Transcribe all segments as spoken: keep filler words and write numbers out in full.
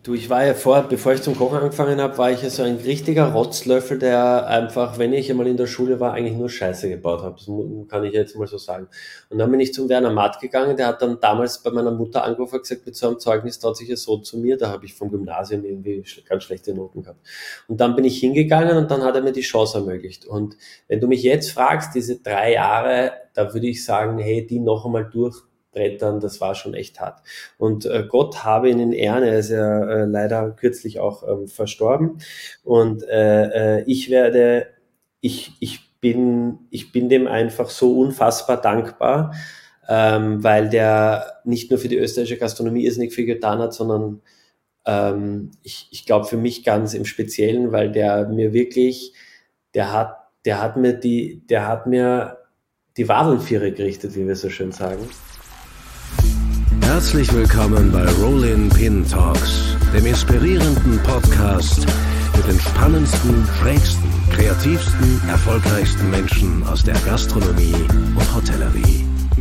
Du, ich war ja vor, bevor ich zum Kochen angefangen habe, war ich ja so ein richtiger Rotzlöffel, der einfach, wenn ich einmal in der Schule war, eigentlich nur Scheiße gebaut habe. Das mu- kann ich jetzt mal so sagen. Und dann bin ich zum Werner Matt gegangen, der hat dann damals bei meiner Mutter angerufen und gesagt, mit so einem Zeugnis traut sich ja so zu mir, da habe ich vom Gymnasium irgendwie sch- ganz schlechte Noten gehabt. Und dann bin ich hingegangen und dann hat er mir die Chance ermöglicht. Und wenn du mich jetzt fragst, diese drei Jahre, da würde ich sagen, hey, die noch einmal durchbrettern, das war schon echt hart. Und äh, Gott habe ihn in Ehren, er ist ja äh, leider kürzlich auch ähm, verstorben. Und äh, äh, ich werde, ich, ich bin, ich bin dem einfach so unfassbar dankbar, ähm, weil der nicht nur für die österreichische Gastronomie irrsinnig viel getan hat, sondern ähm, ich, ich glaube für mich ganz im Speziellen, weil der mir wirklich, der hat, der hat mir die, der hat mir die Wadelnviere gerichtet, wie wir so schön sagen. Herzlich willkommen bei Rollin Pin Talks, dem inspirierenden Podcast mit den spannendsten, schrägsten, kreativsten, erfolgreichsten Menschen aus der Gastronomie und Hotellerie.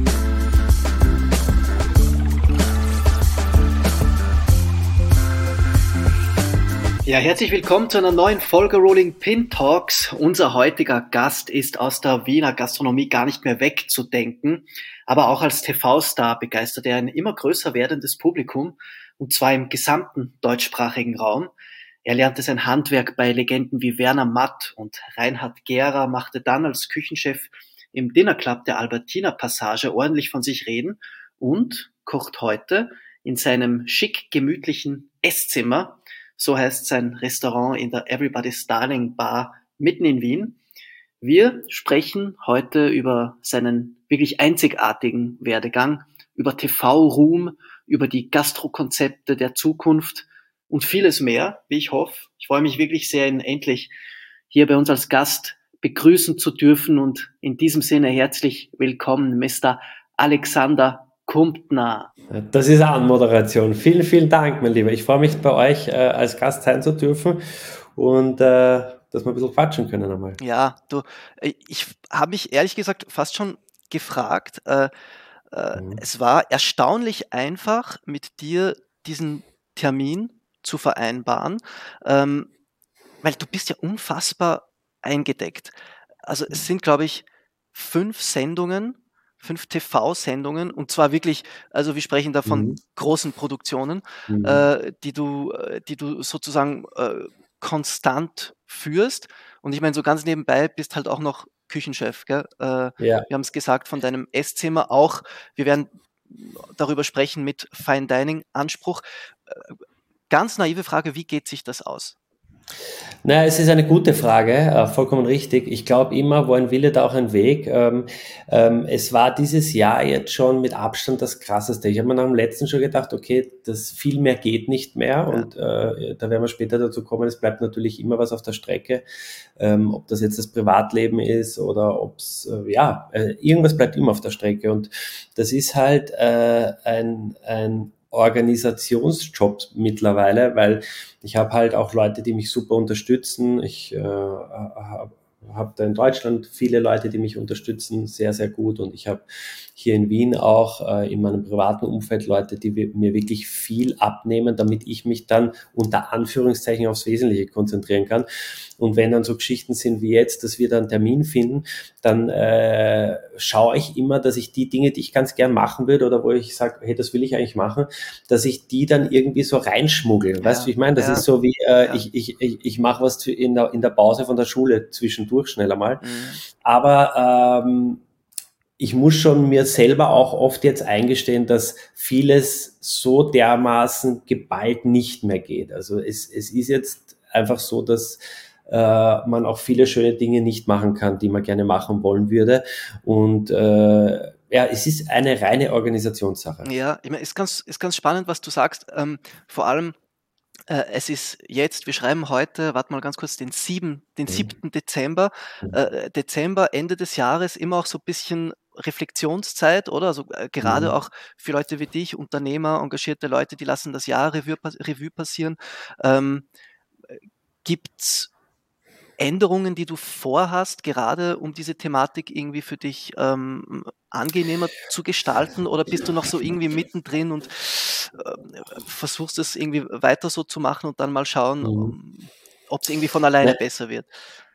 Ja, herzlich willkommen zu einer neuen Folge Rolling Pin Talks. Unser heutiger Gast ist aus der Wiener Gastronomie gar nicht mehr wegzudenken, aber auch als T V-Star begeistert er ein immer größer werdendes Publikum, und zwar im gesamten deutschsprachigen Raum. Er lernte sein Handwerk bei Legenden wie Werner Matt, und Reinhard Gera machte dann als Küchenchef im Dinner Club der Albertina Passage ordentlich von sich reden und kocht heute in seinem schick gemütlichen Esszimmer. So heißt sein Restaurant in der Everybody's Darling Bar mitten in Wien. Wir sprechen heute über seinen wirklich einzigartigen Werdegang, über T V-Ruhm, über die Gastrokonzepte der Zukunft und vieles mehr, wie ich hoffe. Ich freue mich wirklich sehr, ihn endlich hier bei uns als Gast begrüßen zu dürfen, und in diesem Sinne herzlich willkommen, Mister Alexander Kumptner. Das ist Anmoderation. Vielen, vielen Dank, mein Lieber. Ich freue mich, bei euch äh, als Gast sein zu dürfen und äh, dass wir ein bisschen quatschen können einmal. Ja, du, äh, ich habe mich ehrlich gesagt fast schon gefragt. Äh, äh, Mhm. es war erstaunlich einfach, mit dir diesen Termin zu vereinbaren, ähm, weil du bist ja unfassbar eingedeckt. Also es sind, glaube ich, fünf Sendungen, fünf T V-Sendungen, und zwar wirklich, also wir sprechen da von Mhm. großen Produktionen, Mhm. äh, die du, äh, die du sozusagen äh, konstant führst. Und ich meine, so ganz nebenbei bist halt auch noch Küchenchef, gell? Äh, Ja. wir haben es gesagt, von deinem Esszimmer auch. Wir werden darüber sprechen mit Fine Dining Anspruch. Äh, Ganz naive Frage, wie geht sich das aus? Na, es ist eine gute Frage, äh, vollkommen richtig. Ich glaube immer, wo ein Wille, da auch ein Weg. Ähm, ähm, es war dieses Jahr jetzt schon mit Abstand das Krasseste. Ich habe mir nach dem letzten schon gedacht, okay, das viel mehr geht nicht mehr, Ja. und äh, da werden wir später dazu kommen. Es bleibt natürlich immer was auf der Strecke, ähm, ob das jetzt das Privatleben ist oder ob es, äh, ja, äh, irgendwas bleibt immer auf der Strecke, und das ist halt äh, ein, ein Organisationsjob mittlerweile, weil ich habe halt auch Leute, die mich super unterstützen. Ich äh, habe hab da in Deutschland viele Leute, die mich unterstützen, sehr, sehr gut. Und ich habe hier in Wien auch äh, in meinem privaten Umfeld Leute, die mir wirklich viel abnehmen, damit ich mich dann unter Anführungszeichen aufs Wesentliche konzentrieren kann. Und wenn dann so Geschichten sind wie jetzt, dass wir dann einen Termin finden, dann äh, schaue ich immer, dass ich die Dinge, die ich ganz gern machen würde oder wo ich sage, hey, das will ich eigentlich machen, dass ich die dann irgendwie so reinschmuggle. Weißt du, wie ich meine? Das ja, ist so wie, äh, ja. ich, ich, ich, ich mache was in der, in der Pause von der Schule zwischendurch schnell einmal. Mhm. Aber ähm, ich muss schon mir selber auch oft jetzt eingestehen, dass vieles so dermaßen geballt nicht mehr geht. Also es, es ist jetzt einfach so, dass äh, man auch viele schöne Dinge nicht machen kann, die man gerne machen wollen würde. Und äh, ja, es ist eine reine Organisationssache. Ja, ich meine, ist ganz, ist ganz spannend, was du sagst. Ähm, vor allem, äh, es ist jetzt, wir schreiben heute, warte mal ganz kurz, den sieben, den siebten Dezember. Äh, Dezember, Ende des Jahres, immer auch so ein bisschen Reflexionszeit, oder? Also äh, gerade Mhm. auch für Leute wie dich, Unternehmer, engagierte Leute, die lassen das Jahr Revue, pass- Revue passieren. Ähm, gibt's Änderungen, die du vorhast, gerade um diese Thematik irgendwie für dich ähm, angenehmer zu gestalten, oder bist du noch so irgendwie mittendrin und äh, versuchst es irgendwie weiter so zu machen und dann mal schauen, Mhm. um, ob es irgendwie von alleine Ne, besser wird?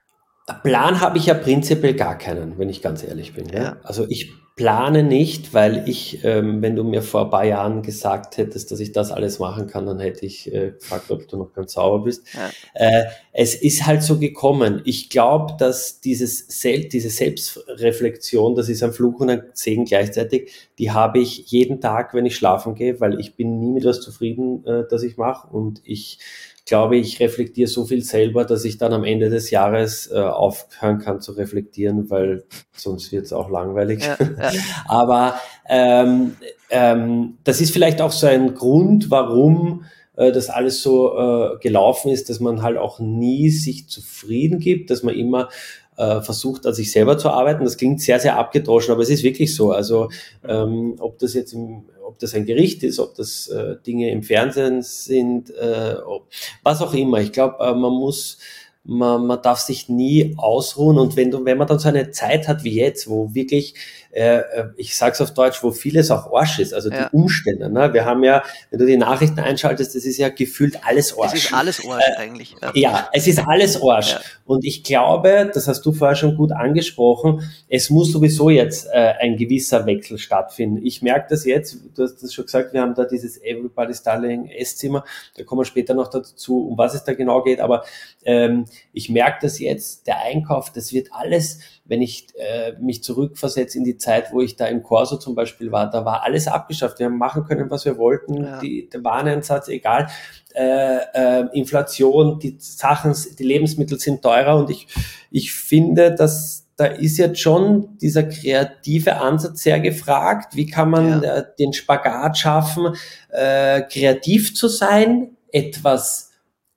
Plan habe ich ja prinzipiell gar keinen, wenn ich ganz ehrlich bin. Ja, Ja? Also ich plane nicht, weil ich, ähm, wenn du mir vor ein paar Jahren gesagt hättest, dass ich das alles machen kann, dann hätte ich äh, gefragt, ob du noch ganz sauber bist. ja, Äh, es ist halt so gekommen. Ich glaube, dass dieses Sel diese Selbstreflexion, das ist ein Fluch und ein Segen gleichzeitig, die habe ich jeden Tag, wenn ich schlafen gehe, weil ich bin nie mit was zufrieden, äh, das ich mache, und ich glaube, ich reflektiere so viel selber, dass ich dann am Ende des Jahres äh, aufhören kann zu reflektieren, weil sonst wird es auch langweilig. ja, ja, Aber ähm, ähm, das ist vielleicht auch so ein Grund, warum äh, das alles so äh, gelaufen ist, dass man halt auch nie sich zufrieden gibt, dass man immer äh, versucht, an sich selber zu arbeiten. Das klingt sehr, sehr abgedroschen, aber es ist wirklich so. Also ähm, ob das jetzt im ob das ein Gericht ist, ob das äh, Dinge im Fernsehen sind, äh, ob, was auch immer. Ich glaube, äh, man muss, man, man darf sich nie ausruhen, und wenn du, wenn man dann so eine Zeit hat wie jetzt, wo wirklich, äh, ich sag's auf Deutsch, wo vieles auch Arsch ist, also die ja. Umstände, ne? Wir haben ja, wenn du die Nachrichten einschaltest, das ist ja gefühlt alles Arsch. Es ist alles Arsch Äh, eigentlich. Ja, Ja, es ist alles Arsch. ja, Und ich glaube, das hast du vorher schon gut angesprochen, es muss sowieso jetzt äh, ein gewisser Wechsel stattfinden. Ich merke das jetzt, du hast das schon gesagt, wir haben da dieses Everybody's Darling Esszimmer, da kommen wir später noch dazu, um was es da genau geht, aber ähm, ich merke das jetzt, der Einkauf, das wird alles, wenn ich äh, mich zurückversetze in die Zeit, wo ich da im Corso zum Beispiel war, da war alles abgeschafft. Wir haben machen können, was wir wollten, ja, die, der Wareneinsatz, egal. Äh, äh, Inflation, die Sachen, die Lebensmittel sind teurer, und ich, ich finde, dass da ist jetzt schon dieser kreative Ansatz sehr gefragt. Wie kann man ja, äh, den Spagat schaffen, äh, kreativ zu sein, etwas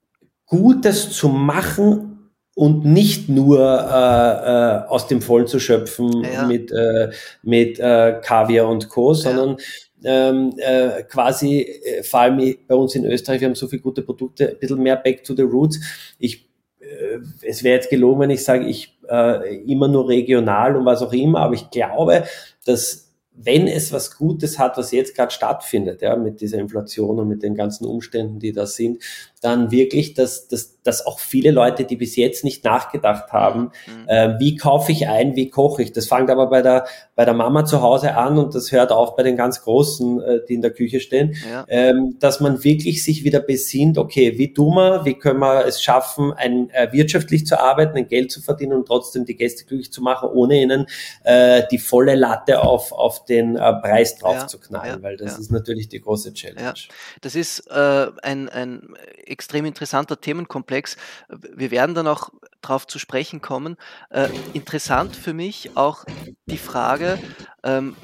Gutes zu machen und nicht nur äh, äh, aus dem Vollen zu schöpfen ja, mit, äh, mit äh, Kaviar und Co., ja, sondern ähm, äh, quasi, äh, vor allem bei uns in Österreich, wir haben so viele gute Produkte, ein bisschen mehr back to the roots. Ich, äh, es wäre jetzt gelogen, wenn ich sage, ich äh, immer nur regional und was auch immer, aber ich glaube, dass wenn es was Gutes hat, was jetzt gerade stattfindet, ja, mit dieser Inflation und mit den ganzen Umständen, die da sind, dann wirklich, dass, dass, dass auch viele Leute, die bis jetzt nicht nachgedacht haben, mhm, äh, wie kaufe ich ein, wie koche ich. Das fängt aber bei der, bei der Mama zu Hause an, und das hört auf bei den ganz Großen, äh, die in der Küche stehen, ja, ähm, dass man wirklich sich wieder besinnt, okay, wie tun wir, wie können wir es schaffen, ein, äh, wirtschaftlich zu arbeiten, ein Geld zu verdienen und trotzdem die Gäste glücklich zu machen, ohne ihnen äh, die volle Latte auf, auf den äh, Preis drauf ja, zu knallen, ja, weil das ja. ist natürlich die große Challenge. Ja, das ist äh, ein, ein extrem interessanter Themenkomplex. Wir werden dann auch darauf zu sprechen kommen. Äh, interessant für mich auch die Frage, ähm,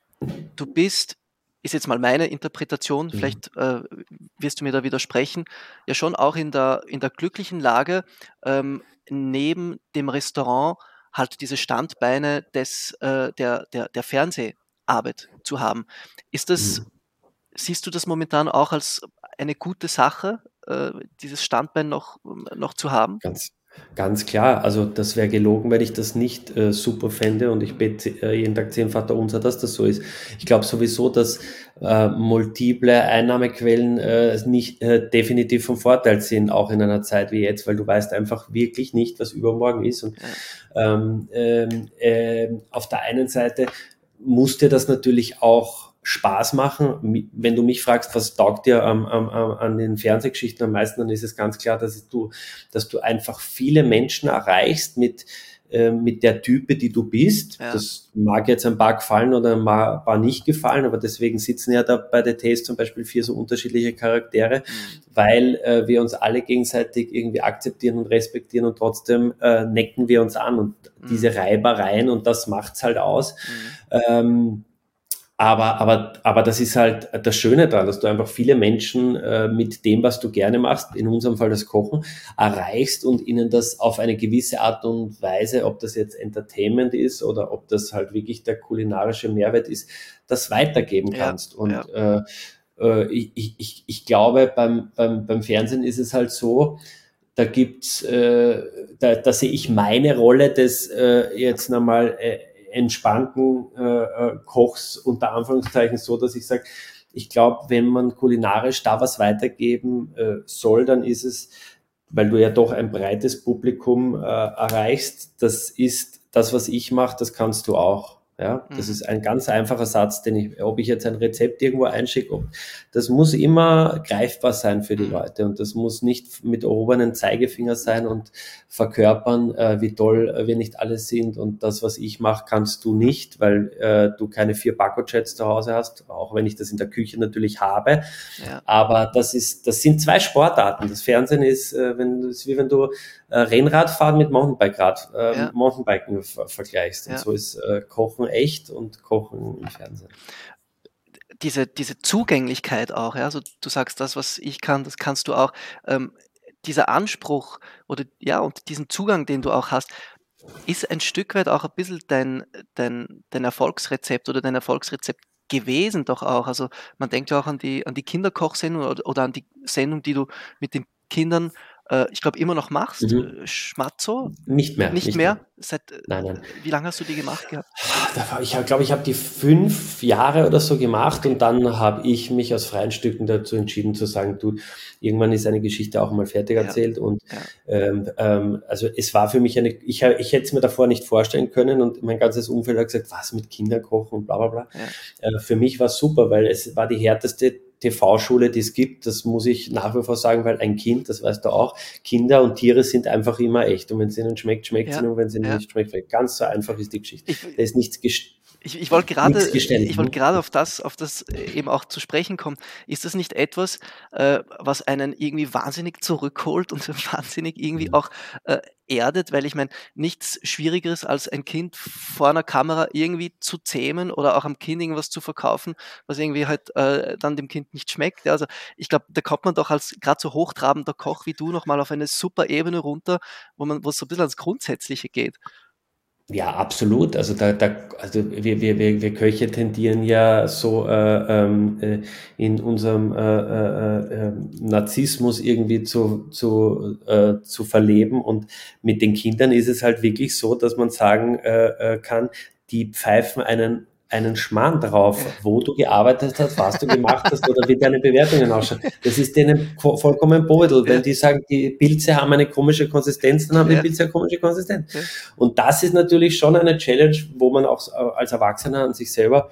du bist, ist jetzt mal meine Interpretation, Mhm. vielleicht äh, wirst du mir da widersprechen, ja schon auch in der, in der glücklichen Lage, ähm, neben dem Restaurant halt diese Standbeine des, äh, der, der, der Fernseharbeit zu haben. Ist das, Mhm. siehst du das momentan auch als eine gute Sache, äh, dieses Standbein noch, noch zu haben? Ganz, ganz klar. Also das wäre gelogen, wenn ich das nicht äh, super fände, und ich bete äh, jeden Tag zehn Vaterunser, dass das so ist. Ich glaube sowieso, dass äh, multiple Einnahmequellen äh, nicht äh, definitiv vom Vorteil sind, auch in einer Zeit wie jetzt, weil du weißt einfach wirklich nicht, was übermorgen ist. Und Ja, ähm, ähm, ähm, auf der einen Seite muss dir das natürlich auch Spaß machen. Wenn du mich fragst, was taugt dir am, am, an den Fernsehgeschichten am meisten, dann ist es ganz klar, dass du, dass du einfach viele Menschen erreichst mit, äh, mit der Type, die du bist. ja, Das mag jetzt ein paar gefallen oder ein paar nicht gefallen, aber deswegen sitzen ja da bei The Taste zum Beispiel vier so unterschiedliche Charaktere, mhm, weil äh, wir uns alle gegenseitig irgendwie akzeptieren und respektieren, und trotzdem äh, necken wir uns an, und diese mhm, Reibereien, und das macht's halt aus. mhm, Ähm, aber, aber, aber das ist halt das Schöne daran, dass du einfach viele Menschen äh, mit dem, was du gerne machst, in unserem Fall das Kochen, erreichst und ihnen das auf eine gewisse Art und Weise, ob das jetzt Entertainment ist oder ob das halt wirklich der kulinarische Mehrwert ist, das weitergeben ja, kannst. Und ja, äh, äh, ich, ich, ich glaube, beim, beim, beim Fernsehen ist es halt so, da gibt's, äh, da, da sehe ich meine Rolle des äh, jetzt nochmal äh, entspannten äh, Kochs unter Anführungszeichen so, dass ich sage, ich glaube, wenn man kulinarisch da was weitergeben äh, soll, dann ist es, weil du ja doch ein breites Publikum äh, erreichst, das ist das, was ich mache, das kannst du auch. Ja, das Mhm. ist ein ganz einfacher Satz, den ich, ob ich jetzt ein Rezept irgendwo einschicke, ob, das muss immer greifbar sein für die Mhm. Leute und das muss nicht mit erhobenen Zeigefinger sein und verkörpern, äh, wie toll wir nicht alle sind und das, was ich mache, kannst du nicht, weil äh, du keine vier Backo-Chats zu Hause hast, auch wenn ich das in der Küche natürlich habe. Ja. Aber das ist, das sind zwei Sportarten. Das Fernsehen ist, äh, wenn, ist wie wenn du äh, Rennradfahren mit Mountainbike-Rad, äh, Ja. Mountainbiken ver- vergleichst. Und Ja. so ist äh, Kochen echt und Kochen im Fernsehen. Diese, diese Zugänglichkeit auch, ja, also du sagst, das, was ich kann, das kannst du auch. Ähm, dieser Anspruch oder ja, und diesen Zugang, den du auch hast, ist ein Stück weit auch ein bisschen dein, dein, dein Erfolgsrezept oder dein Erfolgsrezept gewesen doch auch. Also man denkt ja auch an die, an die Kinderkochsendung oder, oder an die Sendung, die du mit den Kindern, äh, ich glaube, immer noch machst. Mhm. Äh, Schmatzo? Nicht mehr, Nicht nicht mehr? mehr. Seit, äh, Nein, nein. wie lange hast du die gemacht gehabt? Da war- Ich glaube, ich habe die fünf Jahre oder so gemacht und dann habe ich mich aus freien Stücken dazu entschieden zu sagen, du, irgendwann ist eine Geschichte auch mal fertig Ja. erzählt und Ja. ähm, ähm, also es war für mich eine, ich, ich hätte es mir davor nicht vorstellen können und mein ganzes Umfeld hat gesagt, was mit Kindern kochen und bla bla bla. Ja. Äh, für mich war es super, weil es war die härteste T V-Schule, die es gibt, das muss ich nach wie vor sagen, weil ein Kind, das weißt du auch, Kinder und Tiere sind einfach immer echt und wenn es ihnen schmeckt, schmeckt es Ja. ihnen und wenn es ihnen Ja. nicht schmeckt, schmeckt. Ganz so einfach ist die Geschichte. Ich, Da ist nichts gest- Ich, ich wollte gerade, nichts gestellt. ich wollte gerade auf das, auf das eben auch zu sprechen kommen. Ist das nicht etwas, äh, was einen irgendwie wahnsinnig zurückholt und wahnsinnig irgendwie auch äh, erdet? Weil ich meine, nichts Schwierigeres als ein Kind vor einer Kamera irgendwie zu zähmen oder auch am Kind irgendwas zu verkaufen, was irgendwie halt äh, dann dem Kind nicht schmeckt. Ja, also ich glaube, da kommt man doch als gerade so hochtrabender Koch wie du nochmal auf eine super Ebene runter, wo man, wo es so ein bisschen ans Grundsätzliche geht. Ja, absolut. Also da, da, also wir, wir, wir, wir Köche tendieren ja so äh, ähm, äh, in unserem äh, äh, äh, Narzissmus irgendwie zu, zu, äh, zu verleben. Und mit den Kindern ist es halt wirklich so, dass man sagen äh, äh, kann, die pfeifen einen einen Schmarrn drauf, wo du gearbeitet hast, was du gemacht hast oder wie deine Bewertungen ausschauen. Das ist denen vollkommen Beutel. Wenn Ja. die sagen, die Pilze haben eine komische Konsistenz, dann haben Ja. die Pilze eine komische Konsistenz. Ja. Und das ist natürlich schon eine Challenge, wo man auch als Erwachsener an sich selber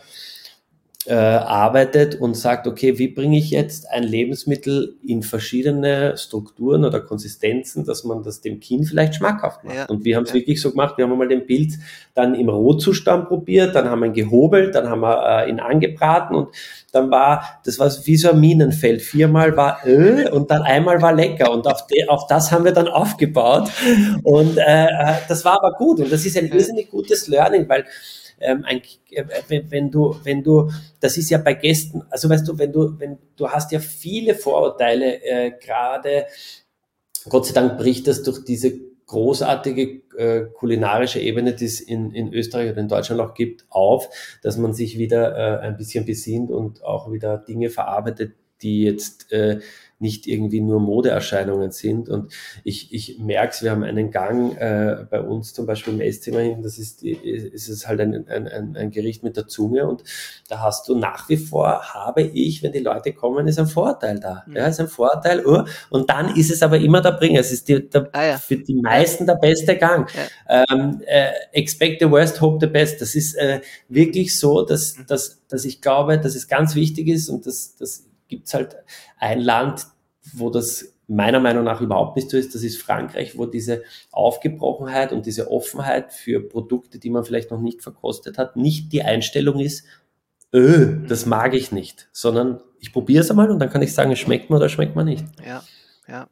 äh, arbeitet und sagt, okay, wie bringe ich jetzt ein Lebensmittel in verschiedene Strukturen oder Konsistenzen, dass man das dem Kind vielleicht schmackhaft macht. Ja. Und wir haben es Ja. wirklich so gemacht, wir haben einmal den Pilz dann im Rohzustand probiert, dann haben wir ihn gehobelt, dann haben wir äh, ihn angebraten und dann war, das war wie so ein Minenfeld, viermal war äh, und dann einmal war lecker und auf, de, auf das haben wir dann aufgebaut und äh, das war aber gut und das ist ein irrsinnig gutes Learning, weil ähm, ein, äh, wenn, wenn du, wenn du, das ist ja bei Gästen, also weißt du, wenn du, wenn du hast ja viele Vorurteile, äh, gerade, Gott sei Dank bricht das durch diese großartige äh, kulinarische Ebene, die es in, in Österreich oder in Deutschland auch gibt, auf, dass man sich wieder äh, ein bisschen besinnt und auch wieder Dinge verarbeitet, die jetzt äh, nicht irgendwie nur Modeerscheinungen sind. Und ich, ich merke es, wir haben einen Gang äh, bei uns zum Beispiel im Esszimmer hin, das ist, die, ist es halt ein, ein, ein Gericht mit der Zunge und da hast du nach wie vor, habe ich, wenn die Leute kommen, ist ein Vorteil da. Mhm. Ja, ist ein Vorteil. Oh, und dann ist es aber immer der Bringer. Es ist die, der, Ah, ja. für die meisten der beste Gang. Ja. Ähm, äh, expect the worst, hope the best. Das ist äh, wirklich so, dass, dass, dass ich glaube, dass es ganz wichtig ist und das, das gibt's halt ein Land, wo das meiner Meinung nach überhaupt nicht so ist, das ist Frankreich, wo diese Aufgebrochenheit und diese Offenheit für Produkte, die man vielleicht noch nicht verkostet hat, nicht die Einstellung ist, öh, das mag ich nicht, sondern ich probiere es einmal und dann kann ich sagen, es schmeckt mir oder schmeckt mir nicht. Ja, ja.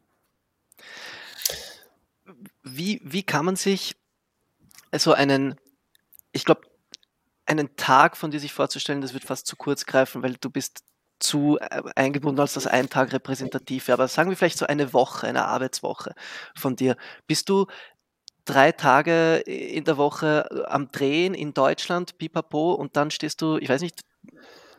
Wie, wie kann man sich so einen, ich glaube, einen Tag von dir sich vorzustellen, das wird fast zu kurz greifen, weil du bist zu eingebunden, als das ein Tag repräsentativ wäre. Aber sagen wir vielleicht so eine Woche, eine Arbeitswoche von dir. Bist du drei Tage in der Woche am Drehen in Deutschland, pipapo, und dann stehst du, ich weiß nicht,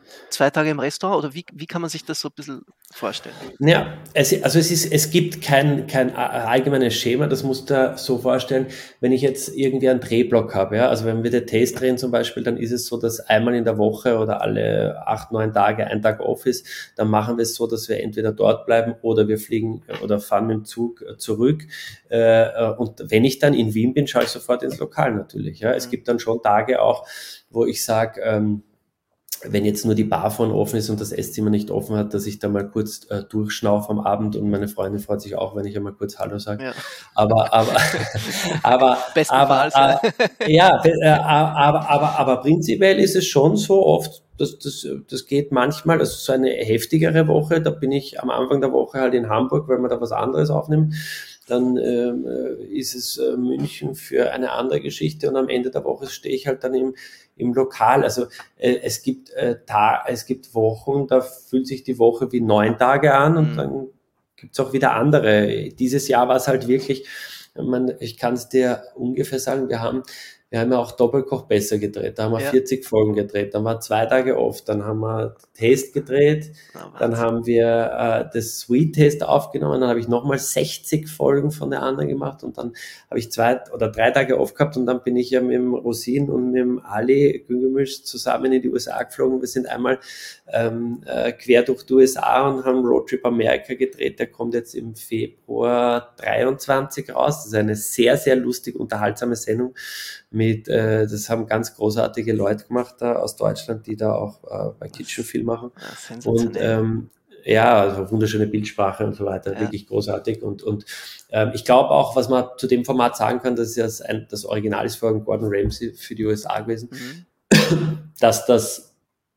zwei Tage im Restaurant oder wie, wie kann man sich das so ein bisschen vorstellen? Ja, es, also es, ist, es gibt kein, kein allgemeines Schema, das musst du so vorstellen, wenn ich jetzt irgendwie einen Drehblock habe, ja, also wenn wir den Taste drehen zum Beispiel, dann ist es so, dass einmal in der Woche oder alle acht, neun Tage ein Tag off ist, dann machen wir es so, dass wir entweder dort bleiben oder wir fliegen oder fahren mit dem Zug zurück und wenn ich dann in Wien bin, schaue ich sofort ins Lokal natürlich, ja, es gibt dann schon Tage auch, wo ich sage, ähm, wenn jetzt nur die Bar vorne offen ist und das Esszimmer nicht offen hat, dass ich da mal kurz äh, durchschnaufe am Abend und meine Freundin freut sich auch, wenn ich einmal kurz Hallo sage. Ja. Aber, aber, aber, aber, aber, ja, äh, aber, aber, aber prinzipiell ist es schon so oft, das, das, das geht manchmal, also so eine heftigere Woche, da bin ich am Anfang der Woche halt in Hamburg, weil wir da was anderes aufnehmen. Dann ähm, ist es äh, München für eine andere Geschichte und am Ende der Woche stehe ich halt dann im, im Lokal. Also äh, es gibt äh, Ta- es gibt Wochen, da fühlt sich die Woche wie neun Tage an und mhm. dann gibt's auch wieder andere. Dieses Jahr war es halt wirklich, man, ich kann es dir ungefähr sagen, wir haben Wir haben ja auch Doppelkoch besser gedreht. Da haben wir ja. vierzig Folgen gedreht. Dann war zwei Tage off. Dann haben wir Taste gedreht. Oh, dann haben wir äh, das Sweet Taste aufgenommen. Dann habe ich nochmal sechzig Folgen von der anderen gemacht. Und dann habe ich zwei oder drei Tage off gehabt. Und dann bin ich ja mit dem Rosin und mit dem Ali Güngemisch zusammen in die U S A geflogen. Wir sind einmal ähm, äh, quer durch die U S A und haben Roadtrip Amerika gedreht. Der kommt jetzt im Februar dreiundzwanzig raus. Das ist eine sehr, sehr lustig, unterhaltsame Sendung. Mit, äh, das haben ganz großartige Leute gemacht da aus Deutschland, die da auch äh, bei Kitchen viel machen. Ja, und ähm, ja, also wunderschöne Bildsprache und so weiter, ja. Wirklich großartig. Und, und ähm, ich glaube auch, was man zu dem Format sagen kann, das ist ja das, ein, das Original ist von Gordon Ramsay für die U S A gewesen, mhm. dass das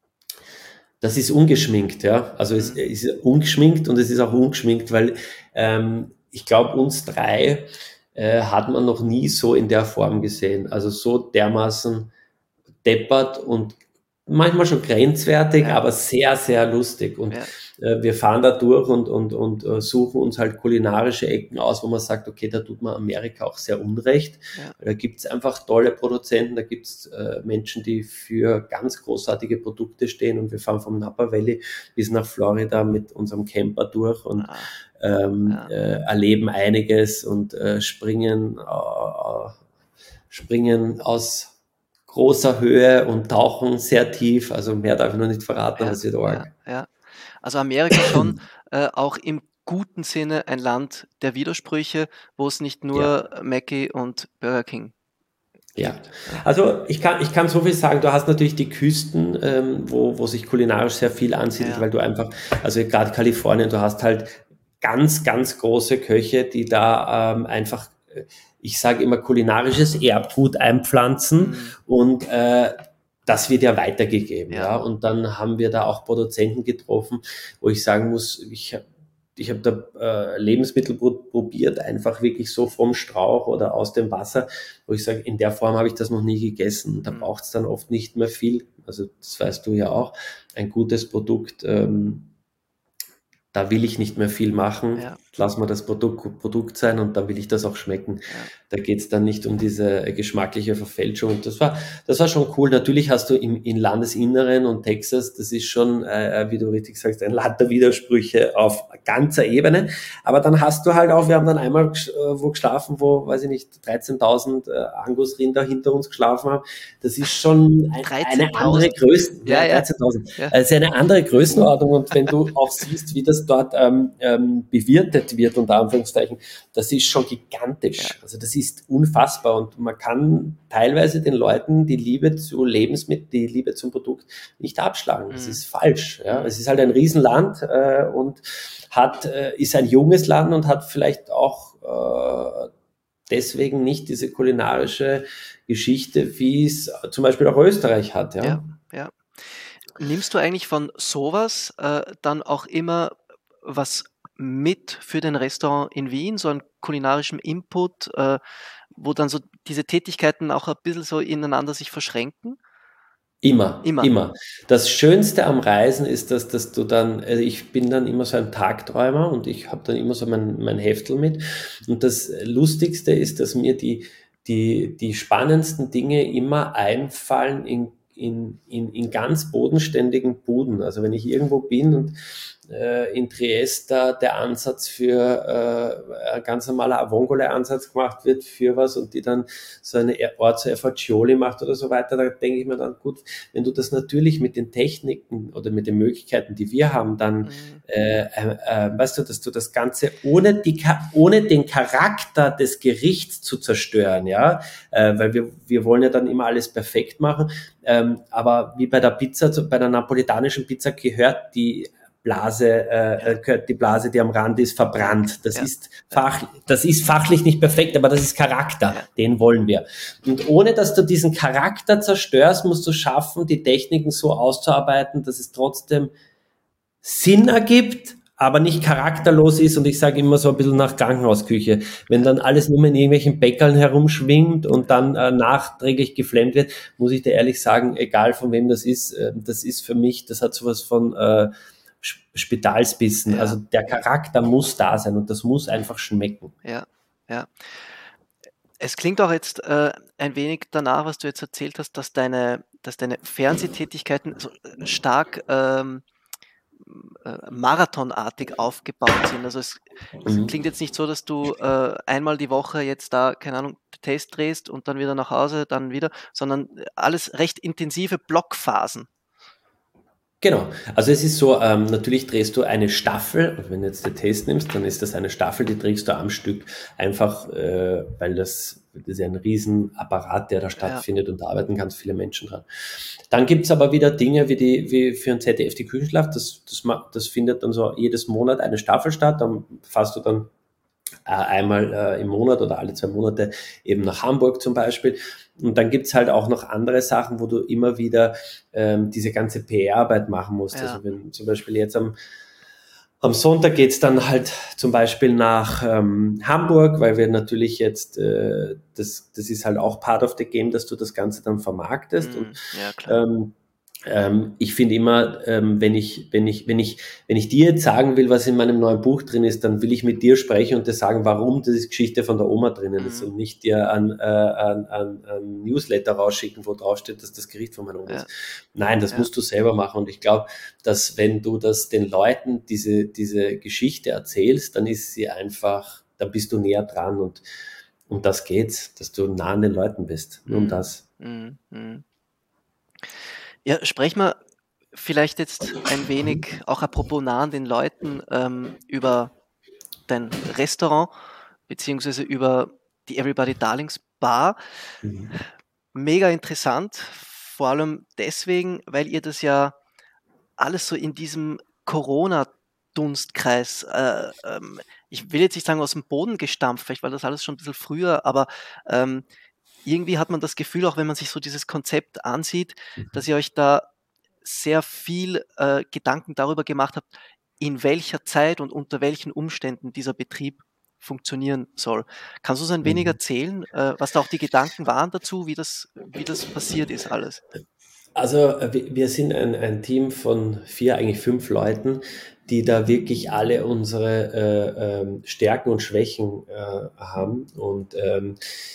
das ist ungeschminkt, ja. Also es mhm. ist ungeschminkt und es ist auch ungeschminkt, weil ähm, ich glaube, uns drei Äh, hat man noch nie so in der Form gesehen. Also so dermaßen deppert und manchmal schon grenzwertig, ja. aber sehr, sehr lustig. Und ja. äh, wir fahren da durch und, und, und äh, suchen uns halt kulinarische Ecken aus, wo man sagt, okay, da tut man Amerika auch sehr unrecht. Ja. Da gibt's einfach tolle Produzenten, da gibt's äh, Menschen, die für ganz großartige Produkte stehen und wir fahren vom Napa Valley bis nach Florida mit unserem Camper durch und ah. Ähm, ja. äh, erleben einiges und äh, springen, äh, springen aus großer Höhe und tauchen sehr tief. Also mehr darf ich noch nicht verraten, ja, als wird arg. Ja, ja. Also Amerika schon äh, auch im guten Sinne ein Land der Widersprüche, wo es nicht nur ja. Mackie und Burger King Ja, also ich kann, ich kann so viel sagen, du hast natürlich die Küsten, ähm, wo, wo sich kulinarisch sehr viel ansiedelt, ja. weil du einfach, also gerade Kalifornien, du hast halt ganz, ganz große Köche, die da ähm, einfach, ich sage immer, kulinarisches Erbgut einpflanzen mhm. und äh, das wird ja weitergegeben. Ja. ja. Und dann haben wir da auch Produzenten getroffen, wo ich sagen muss, ich habe ich hab da äh, Lebensmittel probiert, einfach wirklich so vom Strauch oder aus dem Wasser, wo ich sage, in der Form habe ich das noch nie gegessen. Da mhm. braucht es dann oft nicht mehr viel. Also das weißt du ja auch. Ein gutes Produkt, ähm, da will ich nicht mehr viel machen, ja. lass mal das Produkt, Produkt sein und da will ich das auch schmecken. Ja. Da geht's dann nicht um diese geschmackliche Verfälschung. Und das war, das war schon cool. Natürlich hast du im, im Landesinneren und Texas, das ist schon, äh, wie du richtig sagst, ein Land der Widersprüche auf ganzer Ebene. Aber dann hast du halt auch, wir haben dann einmal äh, wo geschlafen, wo, weiß ich nicht, dreizehntausend äh, Angusrinder hinter uns geschlafen haben. Das ist schon ein, eine andere Größe. Ja, ja. dreizehntausend. Ja. Also eine andere Größenordnung. Und wenn du auch siehst, wie das dort ähm, ähm, bewirtet wird, unter Anführungszeichen, das ist schon gigantisch. Ja. Also das ist unfassbar und man kann teilweise den Leuten die Liebe zu Lebensmitteln, die Liebe zum Produkt nicht abschlagen. Das mhm. ist falsch. Ja. Es ist halt ein Riesenland äh, und hat, äh, ist ein junges Land und hat vielleicht auch äh, deswegen nicht diese kulinarische Geschichte, wie es zum Beispiel auch Österreich hat. Ja, ja. ja. Nimmst du eigentlich von sowas äh, dann auch immer was mit für den Restaurant in Wien, so einen kulinarischen Input, äh, wo dann so diese Tätigkeiten auch ein bisschen so ineinander sich verschränken? Immer, immer, immer. Das Schönste am Reisen ist, dass, dass du dann, also ich bin dann immer so ein Tagträumer und ich habe dann immer so mein, mein Heftel mit und das Lustigste ist, dass mir die, die, die spannendsten Dinge immer einfallen in in, in, in ganz bodenständigen Buden. Also wenn ich irgendwo bin und äh, in Triest da der Ansatz für äh, ein ganz normaler Avongole-Ansatz gemacht wird für was und die dann so eine Orzo Erfagioli macht oder so weiter, da denke ich mir dann, gut, wenn du das natürlich mit den Techniken oder mit den Möglichkeiten, die wir haben, dann, mhm. äh, äh, weißt du, dass du das Ganze ohne, die, ohne den Charakter des Gerichts zu zerstören, ja, äh, weil wir, wir wollen ja dann immer alles perfekt machen, ähm, aber wie bei der Pizza, bei der napolitanischen Pizza gehört die Blase, äh, ja. die Blase, die am Rand ist, verbrannt. Das, ja. ist fach, das ist fachlich nicht perfekt, aber das ist Charakter. Ja. Den wollen wir. Und ohne, dass du diesen Charakter zerstörst, musst du schaffen, die Techniken so auszuarbeiten, dass es trotzdem Sinn ergibt, aber nicht charakterlos ist. Und ich sage immer so ein bisschen nach Krankenhausküche. Wenn dann alles nur in irgendwelchen Bäckerln herumschwingt und dann äh, nachträglich geflammt wird, muss ich dir ehrlich sagen, egal von wem das ist, äh, das ist für mich, das hat sowas von äh, Spitalsbissen. Ja. Also der Charakter muss da sein und das muss einfach schmecken. Ja, ja. Es klingt auch jetzt äh, ein wenig danach, was du jetzt erzählt hast, dass deine, dass deine Fernsehtätigkeiten so stark ähm, äh, marathonartig aufgebaut sind. Also es, es mhm. klingt jetzt nicht so, dass du äh, einmal die Woche jetzt da, keine Ahnung, Test drehst und dann wieder nach Hause, dann wieder, sondern alles recht intensive Blockphasen. Genau, also es ist so, ähm, natürlich drehst du eine Staffel, und wenn du jetzt den Test nimmst, dann ist das eine Staffel, die drehst du am Stück, einfach äh, weil das, das ist ja ein Riesenapparat, der da stattfindet ja. und da arbeiten ganz viele Menschen dran. Dann gibt's aber wieder Dinge wie die wie für ein Z D F die Küchenschlacht, das, das, das findet dann so jedes Monat eine Staffel statt, dann fährst du dann äh, einmal äh, im Monat oder alle zwei Monate eben nach Hamburg zum Beispiel. Und dann gibt's halt auch noch andere Sachen, wo du immer wieder ähm, diese ganze P R-Arbeit machen musst. Ja. Also wenn zum Beispiel jetzt am, am Sonntag geht's dann halt zum Beispiel nach ähm, Hamburg, weil wir natürlich jetzt, äh, das, das ist halt auch part of the game, dass du das Ganze dann vermarktest. Mhm. Und ja, klar. Ähm, Ähm, ich finde immer, ähm, wenn ich, wenn ich, wenn ich, wenn ich dir jetzt sagen will, was in meinem neuen Buch drin ist, dann will ich mit dir sprechen und dir sagen, warum diese Geschichte von der Oma drinnen ist mhm. und nicht dir ein, äh, ein, ein, ein Newsletter rausschicken, wo drauf steht, dass das Gericht von meiner Oma ja. ist. Nein, das ja. musst du selber machen und ich glaube, dass wenn du das den Leuten diese, diese Geschichte erzählst, dann ist sie einfach, dann bist du näher dran und um das geht's, dass du nah an den Leuten bist. Nur mhm. um das. Mhm. Mhm. Ja, sprechen wir vielleicht jetzt ein wenig, auch apropos nah an den Leuten, ähm, über dein Restaurant, beziehungsweise über die Everybody Darlings Bar. Mhm. Mega interessant, vor allem deswegen, weil ihr das ja alles so in diesem Corona-Dunstkreis, äh, ähm, ich will jetzt nicht sagen aus dem Boden gestampft, vielleicht war das alles schon ein bisschen früher, aber ähm, irgendwie hat man das Gefühl, auch wenn man sich so dieses Konzept ansieht, dass ihr euch da sehr viel äh, Gedanken darüber gemacht habt, in welcher Zeit und unter welchen Umständen dieser Betrieb funktionieren soll. Kannst du so ein wenig erzählen, äh, was da auch die Gedanken waren dazu, wie das, wie das passiert ist alles? Also wir sind ein, ein Team von vier, eigentlich fünf Leuten, die da wirklich alle unsere äh, äh, Stärken und Schwächen äh, haben und ähm,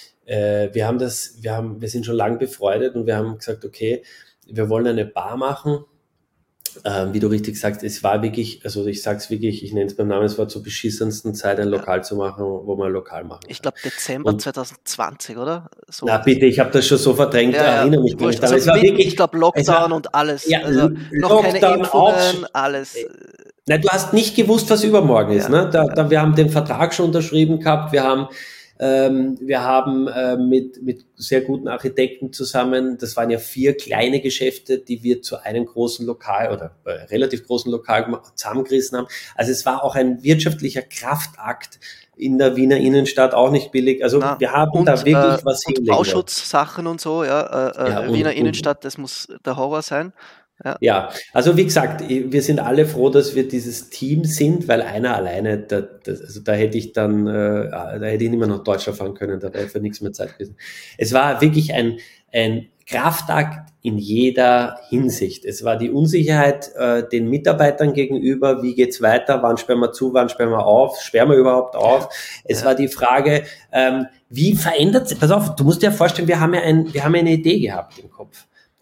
Wir haben das, wir haben, wir sind schon lange befreundet und wir haben gesagt, okay, wir wollen eine Bar machen. Ähm, wie du richtig sagst, es war wirklich, also ich sag's wirklich, ich nenne es beim Namen, es war zur beschissensten Zeit, ein Lokal zu machen, wo man ein Lokal machen kann. Ich glaube Dezember und, zwanzig zwanzig, oder? So na bitte, ich habe das schon so verdrängt, ja, ja. erinnere mich nicht. Also es war wirklich, ich glaube Lockdown war, und alles. Ja, also noch Lockdown keine Impfungen, auch, alles. Nein, du hast nicht gewusst, was übermorgen ist. Ja, ne? Da, ja. da, wir haben den Vertrag schon unterschrieben gehabt, wir haben Ähm, wir haben äh, mit, mit sehr guten Architekten zusammen, das waren ja vier kleine Geschäfte, die wir zu einem großen Lokal oder äh, relativ großen Lokal zusammengerissen haben. Also es war auch ein wirtschaftlicher Kraftakt in der Wiener Innenstadt, auch nicht billig. Also Na, wir haben und, da wirklich äh, was hinlegen. Und Bauschutzsachen und so, ja, äh, ja Wiener und, Innenstadt, das muss der Horror sein. Ja. ja, also wie gesagt, wir sind alle froh, dass wir dieses Team sind, weil einer alleine, da, das, also da hätte ich dann, äh, da hätte ich nicht mehr nach Deutschland fahren können, da wäre für nichts mehr Zeit gewesen. Es war wirklich ein, ein Kraftakt in jeder Hinsicht. Es war die Unsicherheit äh, den Mitarbeitern gegenüber, wie geht's weiter, wann sperren wir zu, wann sperren wir auf, sperren wir überhaupt auf. Es ja. war die Frage, ähm, wie verändert sich, pass auf, du musst dir vorstellen, wir haben ja ein, wir haben ja eine Idee gehabt im Kopf.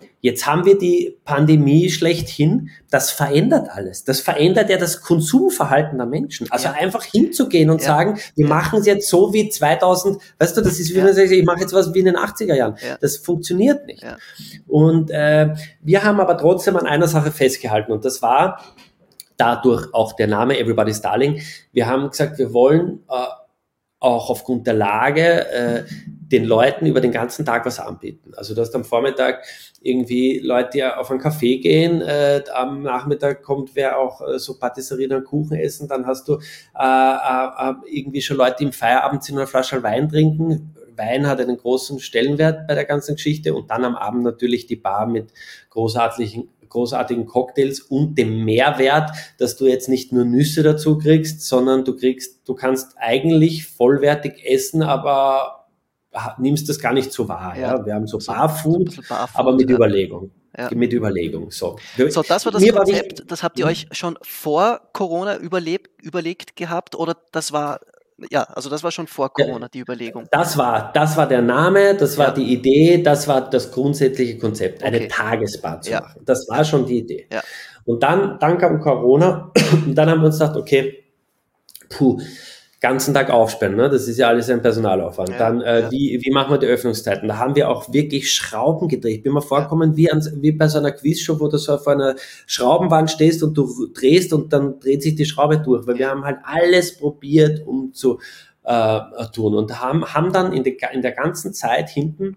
Jetzt haben wir die Pandemie schlechthin. Das verändert alles. Das verändert ja das Konsumverhalten der Menschen. Also ja. einfach hinzugehen und ja. sagen, wir ja. machen es jetzt so wie zweitausend, weißt du, das ist wie ja. man sagt, ich mache jetzt was wie in den achtziger Jahren. Ja. Das funktioniert nicht. Ja. Und äh, wir haben aber trotzdem an einer Sache festgehalten und das war dadurch auch der Name Everybody's Darling. Wir haben gesagt, wir wollen äh, auch aufgrund der Lage äh, den Leuten über den ganzen Tag was anbieten. Also du hast am Vormittag irgendwie Leute, die auf einen Café gehen, äh, am Nachmittag kommt wer auch äh, so Patisserien und Kuchen essen, dann hast du äh, äh, irgendwie schon Leute, die im Feierabend sind und eine Flasche Wein trinken. Wein hat einen großen Stellenwert bei der ganzen Geschichte und dann am Abend natürlich die Bar mit großartigen großartigen Cocktails und dem Mehrwert, dass du jetzt nicht nur Nüsse dazu kriegst, sondern du kriegst, du kannst eigentlich vollwertig essen, aber nimmst das gar nicht so wahr. Ja. Ja? Wir haben so Barfood, so Barfood, aber mit ja. Überlegung. Ja. Mit Überlegung. So. so, das war das Mir Konzept, war das habt ihr euch schon vor Corona überlebt, überlegt gehabt oder das war Ja, also das war schon vor Corona, ja, die Überlegung. Das war, das war der Name, das war ja. die Idee, das war das grundsätzliche Konzept, eine okay. Tagesbar zu ja. machen. Das war schon die Idee. Ja. Und dann, dann kam Corona und dann haben wir uns gedacht, okay, puh, ganzen Tag aufsperren, ne? Das ist ja alles ein Personalaufwand. Ja, dann, äh, ja. wie, wie machen wir die Öffnungszeiten? Da haben wir auch wirklich Schrauben gedreht. Ich bin mir vorgekommen, wie, an, wie bei so einer Quizshow, wo du so auf einer Schraubenwand stehst und du drehst und dann dreht sich die Schraube durch, weil wir haben halt alles probiert, um zu äh, tun und haben, haben dann in, de, in der ganzen Zeit hinten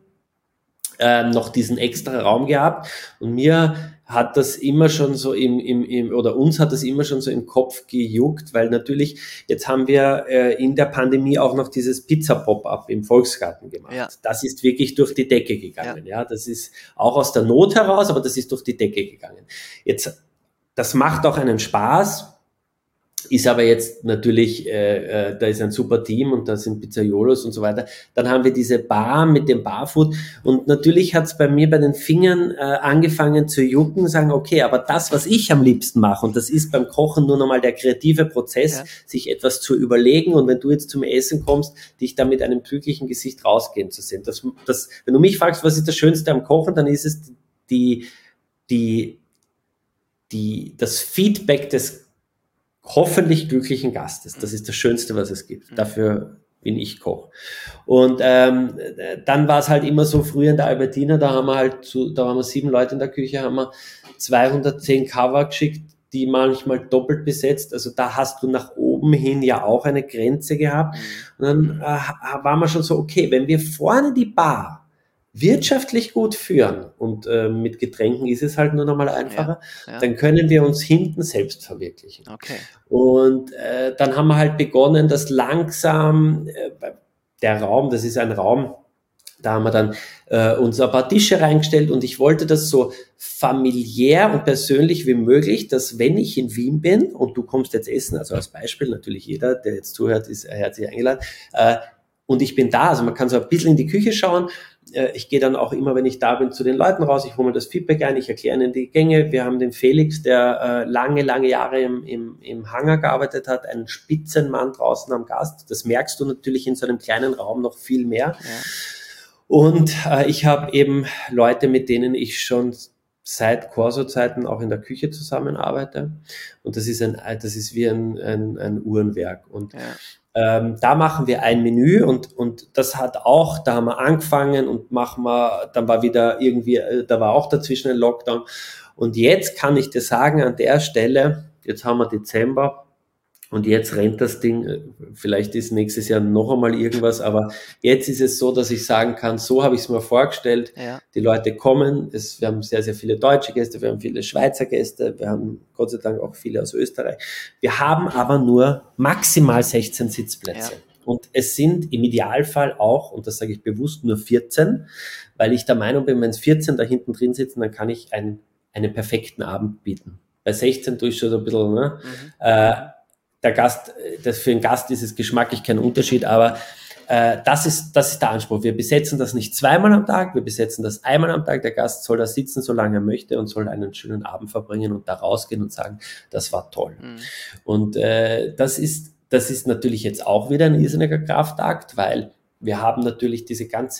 äh, noch diesen extra Raum gehabt und mir hat das immer schon so im, im, im, oder uns hat das immer schon so im Kopf gejuckt, weil natürlich, jetzt haben wir äh, in der Pandemie auch noch dieses Pizza-Pop-Up im Volksgarten gemacht. Ja. Das ist wirklich durch die Decke gegangen, ja. ja. Das ist auch aus der Not heraus, aber das ist durch die Decke gegangen. Jetzt, das macht auch einen Spaß, ist aber jetzt natürlich, äh, äh, da ist ein super Team und da sind Pizzaiolos und so weiter. Dann haben wir diese Bar mit dem Barfood und natürlich hat es bei mir bei den Fingern äh, angefangen zu jucken, sagen, okay, aber das, was ich am liebsten mache und das ist beim Kochen nur nochmal der kreative Prozess, ja. sich etwas zu überlegen und wenn du jetzt zum Essen kommst, dich da mit einem glücklichen Gesicht rausgehen zu sehen. Das, das, wenn du mich fragst, was ist das Schönste am Kochen, dann ist es die, die, die, das Feedback des hoffentlich glücklichen Gastes. Das ist das Schönste, was es gibt. Dafür bin ich Koch. Und ähm, dann war es halt immer so, früher in der Albertina, da haben wir halt, zu, da waren wir sieben Leute in der Küche, haben wir zweihundertzehn Cover geschickt, die manchmal doppelt besetzt. Also da hast du nach oben hin ja auch eine Grenze gehabt. Und dann äh, waren wir schon so, okay, wenn wir vorne die Bar wirtschaftlich gut führen und äh, mit Getränken ist es halt nur noch mal einfacher, ja, ja. dann können wir uns hinten selbst verwirklichen. Okay. Und äh, dann haben wir halt begonnen, dass langsam äh, der Raum, das ist ein Raum, da haben wir dann äh, uns ein paar Tische reingestellt und ich wollte das so familiär und persönlich wie möglich, dass wenn ich in Wien bin und du kommst jetzt essen, also als Beispiel, natürlich jeder, der jetzt zuhört, ist herzlich eingeladen, äh, und ich bin da, also man kann so ein bisschen in die Küche schauen. Ich gehe dann auch immer, wenn ich da bin, zu den Leuten raus, ich hole mir das Feedback ein, ich erkläre ihnen die Gänge. Wir haben den Felix, der äh, lange, lange Jahre im, im, im Hangar gearbeitet hat, einen Spitzenmann draußen am Gast. Das merkst du natürlich in so einem kleinen Raum noch viel mehr. Ja. Und äh, ich habe eben Leute, mit denen ich schon seit Corso-Zeiten auch in der Küche zusammenarbeite. Und das ist ein, das ist wie ein, ein, ein Uhrenwerk. Und ja. Ähm, da machen wir ein Menü und, und das hat auch, da haben wir angefangen und machen wir, dann war wieder irgendwie, da war auch dazwischen ein Lockdown. Und jetzt kann ich dir sagen, an der Stelle, jetzt haben wir Dezember und jetzt rennt das Ding, vielleicht ist nächstes Jahr noch einmal irgendwas, aber jetzt ist es so, dass ich sagen kann, so habe ich es mir vorgestellt, ja. Die Leute kommen, es, wir haben sehr, sehr viele deutsche Gäste, wir haben viele Schweizer Gäste, wir haben Gott sei Dank auch viele aus Österreich. Wir haben aber nur maximal sechzehn Sitzplätze. Ja. Und es sind im Idealfall auch, und das sage ich bewusst, nur vierzehn, weil ich der Meinung bin, wenn es vierzehn da hinten drin sitzen, dann kann ich einen, einen perfekten Abend bieten. Bei sechzehn tue ich schon so ein bisschen, ne? Mhm. Äh, der Gast, das für den Gast ist es geschmacklich kein Unterschied, aber äh, das ist, das ist der Anspruch. Wir besetzen das nicht zweimal am Tag, wir besetzen das einmal am Tag. Der Gast soll da sitzen, solange er möchte und soll einen schönen Abend verbringen und da rausgehen und sagen, das war toll. Mhm. Und äh, das ist, das ist natürlich jetzt auch wieder ein irrsinniger Kraftakt, weil wir haben natürlich diese ganze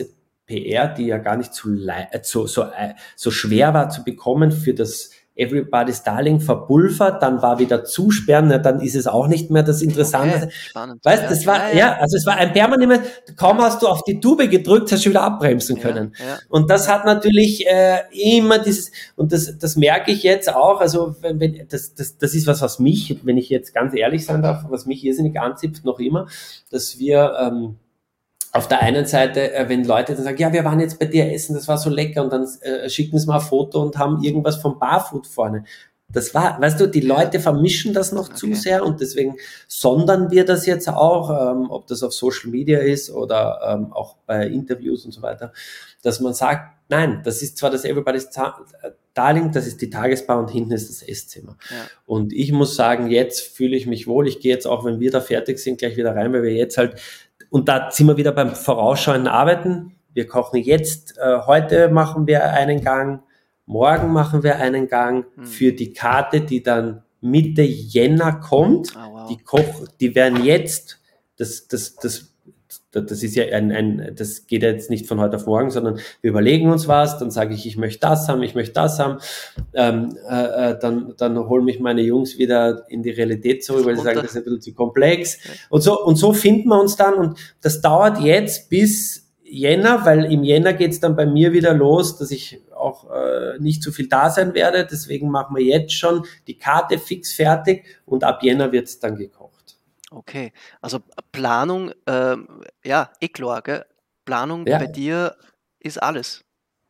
P R, die ja gar nicht so, le- so, so, so schwer war zu bekommen, für das Everybody's Darling verpulvert, dann war wieder zusperren, ja, dann ist es auch nicht mehr das Interessante. Okay, spannend. Weißt, ja, das war, ja, ja, also es war ein permanent, kaum hast du auf die Tube gedrückt, hast du wieder abbremsen können. Ja, ja. Und das hat natürlich äh, immer dieses, und das, das merke ich jetzt auch, also wenn, wenn das, das, das ist was, was mich, wenn ich jetzt ganz ehrlich sein darf, was mich irrsinnig anzipft, noch immer, dass wir, ähm, auf der einen Seite, wenn Leute dann sagen, ja, wir waren jetzt bei dir essen, das war so lecker, und dann äh, schicken sie mal ein Foto und haben irgendwas vom Barfood vorne. Das war, weißt du, die Leute vermischen das noch okay. zu sehr, und deswegen sondern wir das jetzt auch, ähm, ob das auf Social Media ist oder ähm, auch bei Interviews und so weiter, dass man sagt, nein, das ist zwar das Everybody's Darling, das ist die Tagesbar und hinten ist das Esszimmer. Ja. Und ich muss sagen, jetzt fühle ich mich wohl, ich gehe jetzt auch, wenn wir da fertig sind, gleich wieder rein, weil wir jetzt halt, und da sind wir wieder beim vorausschauenden Arbeiten. Wir kochen jetzt, äh, heute machen wir einen Gang, morgen machen wir einen Gang hm. für die Karte, die dann Mitte Jänner kommt. Oh, wow. Die Koch, die werden jetzt, das, das, das, das ist ja ein, ein, das geht ja jetzt nicht von heute auf morgen, sondern wir überlegen uns was, dann sage ich, ich möchte das haben, ich möchte das haben, ähm, äh, dann, dann holen mich meine Jungs wieder in die Realität zurück, weil sie sagen, das ist ein bisschen zu komplex. Und so, und so finden wir uns dann, und das dauert jetzt bis Jänner, weil im Jänner geht's dann bei mir wieder los, dass ich auch äh, nicht zu viel da sein werde, deswegen machen wir jetzt schon die Karte fix fertig, und ab Jänner wird's dann gekocht. Okay, also Planung, äh, ja, eh klar, gell? Planung ja. bei dir ist alles.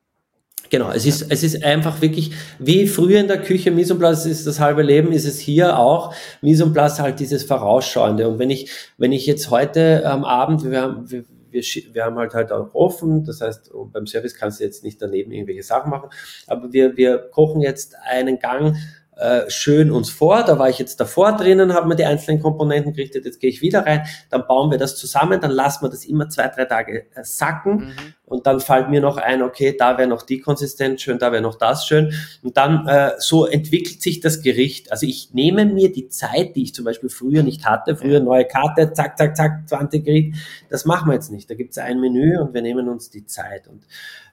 Genau, es ist, es ist einfach wirklich, wie früher in der Küche, Mise en place ist das halbe Leben, ist es hier auch, Mise en place halt dieses Vorausschauende. Und wenn ich, wenn ich jetzt heute am Abend, wir haben, wir, wir, wir haben halt halt auch offen, das heißt, beim Service kannst du jetzt nicht daneben irgendwelche Sachen machen, aber wir, wir kochen jetzt einen Gang Äh, schön uns vor, da war ich jetzt davor drinnen, habe mir die einzelnen Komponenten gerichtet, jetzt gehe ich wieder rein, dann bauen wir das zusammen, dann lassen wir das immer zwei, drei Tage äh, sacken mhm. und dann fällt mir noch ein, okay, da wäre noch die Konsistenz schön, da wäre noch das schön, und dann äh, so entwickelt sich das Gericht. Also ich nehme mir die Zeit, die ich zum Beispiel früher nicht hatte, früher neue Karte, zack, zack, zack, zwanzig Gericht, das machen wir jetzt nicht, da gibt es ein Menü und wir nehmen uns die Zeit, und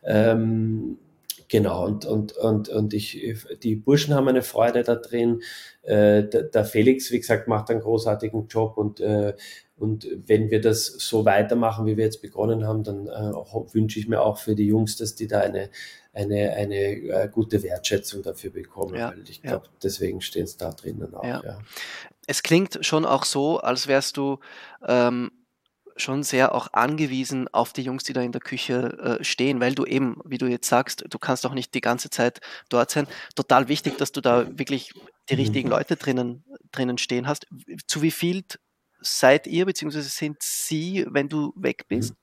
ähm, genau, und, und, und, und ich, die Burschen haben eine Freude da drin. Äh, der, der Felix, wie gesagt, macht einen großartigen Job, und, äh, und wenn wir das so weitermachen, wie wir jetzt begonnen haben, dann äh, wünsche ich mir auch für die Jungs, dass die da eine, eine, eine äh, gute Wertschätzung dafür bekommen, ja, weil ich glaube, ja. deswegen stehen es da drinnen auch. Ja. Ja. Es klingt schon auch so, als wärst du ähm, schon sehr auch angewiesen auf die Jungs, die da in der Küche äh, stehen, weil du eben, wie du jetzt sagst, du kannst auch nicht die ganze Zeit dort sein. Total wichtig, dass du da wirklich die richtigen Leute drinnen, drinnen stehen hast. Zu wie viel seid ihr, beziehungsweise sind sie, wenn du weg bist?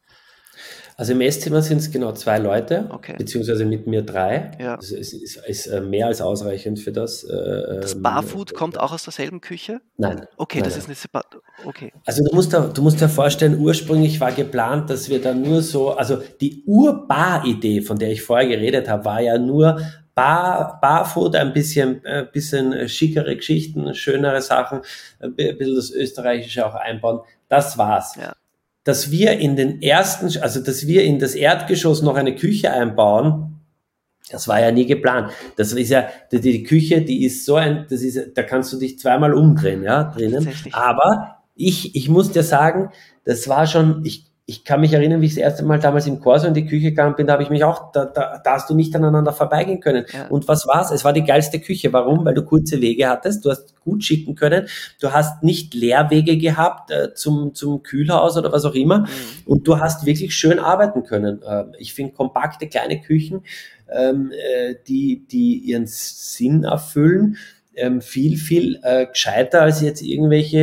Also im Esszimmer sind es genau zwei Leute, okay. beziehungsweise mit mir drei. Ja. Also es ist, ist mehr als ausreichend für das. Das Barfood äh, kommt auch aus derselben Küche? Nein. Okay, nein, das nein. ist eine separate. Okay. Also du musst, da, du musst dir vorstellen, ursprünglich war geplant, dass wir da nur so, also die Ur-Bar-Idee, von der ich vorher geredet habe, war ja nur Bar, Barfood, ein bisschen, ein bisschen schickere Geschichten, schönere Sachen, ein bisschen das Österreichische auch einbauen. Das war's. Ja. Dass wir in den ersten, also dass wir in das Erdgeschoss noch eine Küche einbauen, das war ja nie geplant. Das ist ja, die, die Küche, die ist so ein, das ist, da kannst du dich zweimal umdrehen, ja, drinnen. Aber ich, ich muss dir sagen, das war schon, ich, ich kann mich erinnern, wie ich das erste Mal damals im Corso in die Küche gegangen bin, da habe ich mich auch, da, da, da hast du nicht aneinander vorbeigehen können. Ja. Und was war's? Es war die geilste Küche. Warum? Weil du kurze Wege hattest, du hast gut schicken können, du hast nicht Leerwege gehabt äh, zum, zum Kühlhaus oder was auch immer, mhm. und du hast wirklich schön arbeiten können. Äh, ich finde kompakte, kleine Küchen, ähm, äh, die, die ihren Sinn erfüllen, Ähm, viel, viel äh, gescheiter als jetzt irgendwelche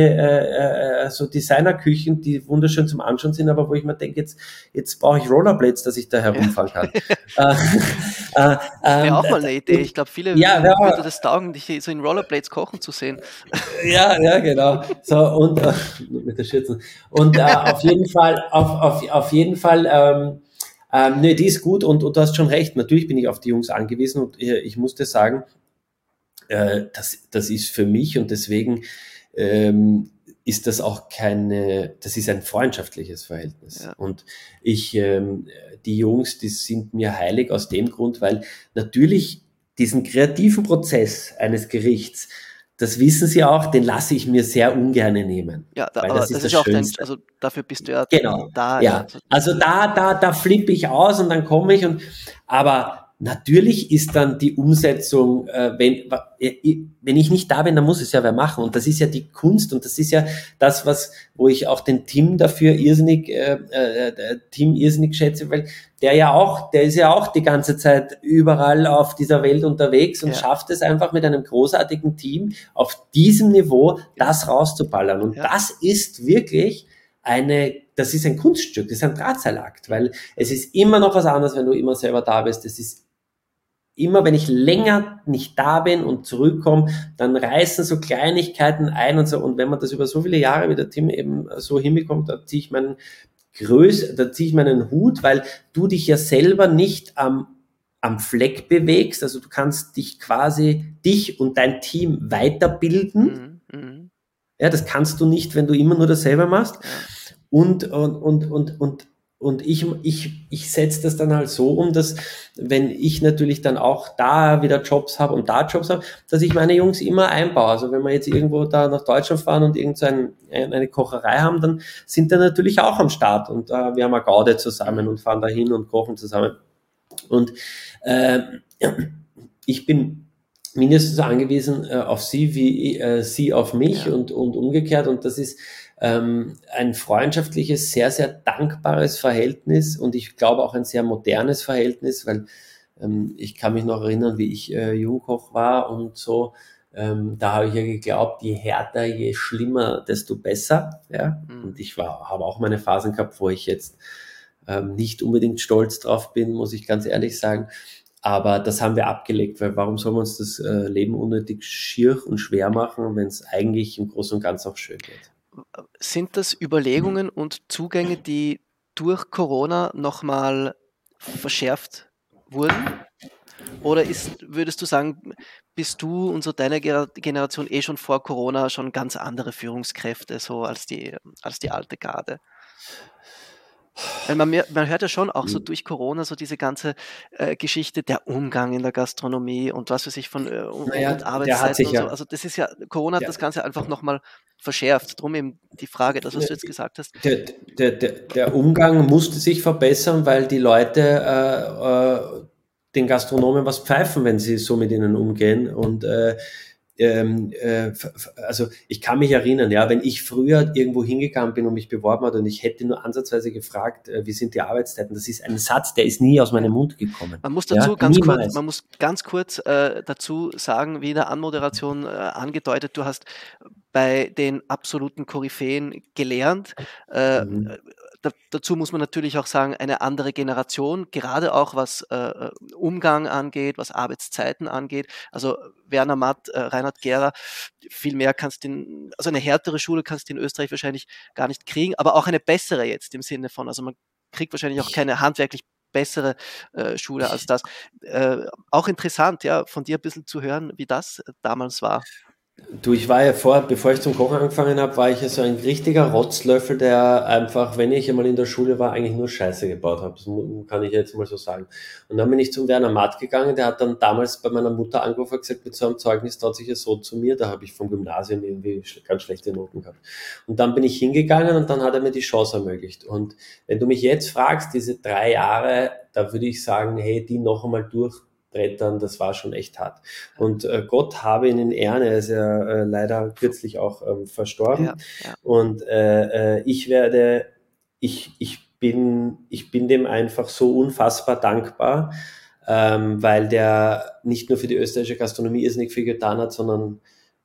äh, äh, so Designerküchen, die wunderschön zum Anschauen sind, aber wo ich mir denke, jetzt, jetzt brauche ich Rollerblades, dass ich da herumfahren kann. äh, äh, ähm, wäre auch mal eine Idee. Ich glaube, viele ja, würde das taugen, dich so in Rollerblades kochen zu sehen. Ja, ja, genau. So, und äh, mit der Schürzen. Und äh, auf jeden Fall, auf, auf, auf jeden Fall, ähm, ähm, nee, die ist gut, und, und du hast schon recht. Natürlich bin ich auf die Jungs angewiesen, und ich, ich muss dir sagen, Das, das ist für mich, und deswegen ähm, ist das auch keine, das ist ein freundschaftliches Verhältnis. Ja. Und ich, ähm, die Jungs, die sind mir heilig aus dem Grund, weil natürlich diesen kreativen Prozess eines Gerichts, das wissen Sie auch, den lasse ich mir sehr ungern nehmen. Ja, da, weil aber das ist das das ist ja auch dein, Schönste. also dafür bist du ja Genau, da. ja. Also, Also da, da, da flippe ich aus und dann komme ich und, aber natürlich ist dann die Umsetzung, äh, wenn, wenn ich nicht da bin, dann muss es ja wer machen. Und das ist ja die Kunst und das ist ja das, was, wo ich auch den Tim dafür irrsinnig, äh, äh, Tim irrsinnig schätze, weil der ja auch, der ist ja auch die ganze Zeit überall auf dieser Welt unterwegs und ja. schafft es einfach mit einem großartigen Team auf diesem Niveau das rauszuballern. Und Ja. das ist wirklich eine, das ist ein Kunststück, das ist ein Drahtseilakt, weil es ist immer noch was anderes, wenn du immer selber da bist. Es ist immer, wenn ich länger nicht da bin und zurückkomme, dann reißen so Kleinigkeiten ein und so. Und wenn man das über so viele Jahre wie der Tim eben so hinbekommt, da ziehe ich meinen Größ, da ziehe ich meinen Hut, weil du dich ja selber nicht am, am Fleck bewegst. Also du kannst dich quasi, dich und dein Team weiterbilden. Mhm, mh. Ja, das kannst du nicht, wenn du immer nur dasselbe machst. Ja. Und, und, und, und, und, und ich, ich, ich setze das dann halt so um, dass wenn ich natürlich dann auch da wieder Jobs habe und da Jobs habe, dass ich meine Jungs immer einbaue. Also wenn wir jetzt irgendwo da nach Deutschland fahren und irgend so ein, eine Kocherei haben, dann sind die natürlich auch am Start. Und äh, wir haben eine Gaude zusammen und fahren dahin und kochen zusammen. Und äh, ich bin mindestens so angewiesen äh, auf sie, wie äh, sie auf mich Ja. und, und umgekehrt. Und das ist ähm, ein freundschaftliches, sehr, sehr dankbares Verhältnis und ich glaube auch ein sehr modernes Verhältnis, weil ähm, ich kann mich noch erinnern, wie ich äh, Jungkoch war und so. Ähm, da habe ich ja geglaubt, je härter, je schlimmer, desto besser. Ja? Mhm. Und ich war, habe auch meine Phasen gehabt, wo ich jetzt ähm, nicht unbedingt stolz drauf bin, muss ich ganz ehrlich sagen. Aber das haben wir abgelegt, weil warum soll man uns das äh, Leben unnötig schier und schwer machen, wenn es eigentlich im Großen und Ganzen auch schön geht? Sind das Überlegungen und Zugänge, die durch Corona nochmal verschärft wurden? Oder ist, würdest du sagen, bist du und so deine Generation eh schon vor Corona schon ganz andere Führungskräfte, so als die, als die alte Garde? Weil man, man hört ja schon auch so durch Corona so diese ganze äh, Geschichte, der Umgang in der Gastronomie und was weiß ich von äh, und, Naja, und der hat Arbeitszeiten sich und so. ja, Also das ist ja, Corona hat der, das Ganze einfach nochmal verschärft. Drum eben die Frage, das, was du jetzt gesagt hast. der, der, der, der Umgang musste sich verbessern, weil die Leute äh, äh, den Gastronomen was pfeifen, wenn sie so mit ihnen umgehen. Und äh, ähm, äh, also ich kann mich erinnern, ja, wenn ich früher irgendwo hingegangen bin und mich beworben hat und ich hätte nur ansatzweise gefragt, äh, wie sind die Arbeitszeiten, das ist ein Satz, der ist nie aus meinem Mund gekommen. Man muss dazu ja, ganz niemals. kurz, man muss ganz kurz äh, dazu sagen, wie in der Anmoderation äh, angedeutet, du hast bei den absoluten Koryphäen gelernt. Äh, Mhm. da, dazu muss man natürlich auch sagen, eine andere Generation, gerade auch was äh, Umgang angeht, was Arbeitszeiten angeht. Also Werner Matt, äh, Reinhard Gera, viel mehr kannst du in, also eine härtere Schule kannst du in Österreich wahrscheinlich gar nicht kriegen, aber auch eine bessere jetzt im Sinne von, also man kriegt wahrscheinlich auch keine handwerklich bessere äh, Schule als das. Äh, auch interessant, ja, von dir ein bisschen zu hören, wie das äh, damals war. Du, ich war ja vor, bevor ich zum Kochen angefangen habe, war ich ja so ein richtiger Rotzlöffel, der einfach, wenn ich einmal in der Schule war, eigentlich nur Scheiße gebaut habe. Das kann ich jetzt mal so sagen. Und dann bin ich zum Werner Matt gegangen, der hat dann damals bei meiner Mutter angerufen und gesagt, mit so einem Zeugnis traut sich ja so zu mir, da habe ich vom Gymnasium irgendwie ganz schlechte Noten gehabt. Und dann bin ich hingegangen und dann hat er mir die Chance ermöglicht. Und wenn du mich jetzt fragst, diese drei Jahre, da würde ich sagen, hey, die noch einmal durch Brettern, das war schon echt hart. Und äh, Gott habe ihn in Ehren, er ist ja äh, leider kürzlich auch ähm, verstorben. Ja, ja. Und äh, äh, ich werde, ich, ich bin, ich bin dem einfach so unfassbar dankbar, ähm, weil der nicht nur für die österreichische Gastronomie irrsinnig viel getan hat, sondern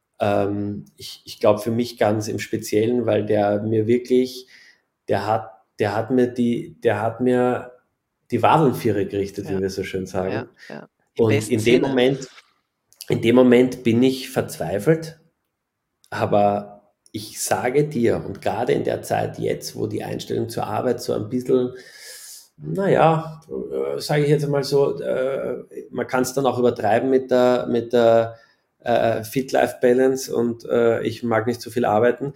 ähm, ich, ich glaube für mich ganz im Speziellen, weil der mir wirklich, der hat, der hat mir die, der hat mir die Wadelnviere gerichtet, Ja. wie wir so schön sagen. Ja, ja. Im Und besten in dem Sinne. Moment, in dem Moment bin ich verzweifelt, aber ich sage dir, und gerade in der Zeit jetzt, wo die Einstellung zur Arbeit so ein bisschen, naja, äh, sage ich jetzt einmal so, äh, man kann es dann auch übertreiben mit der, mit der äh, Fit-Life-Balance und äh, ich mag nicht so viel arbeiten.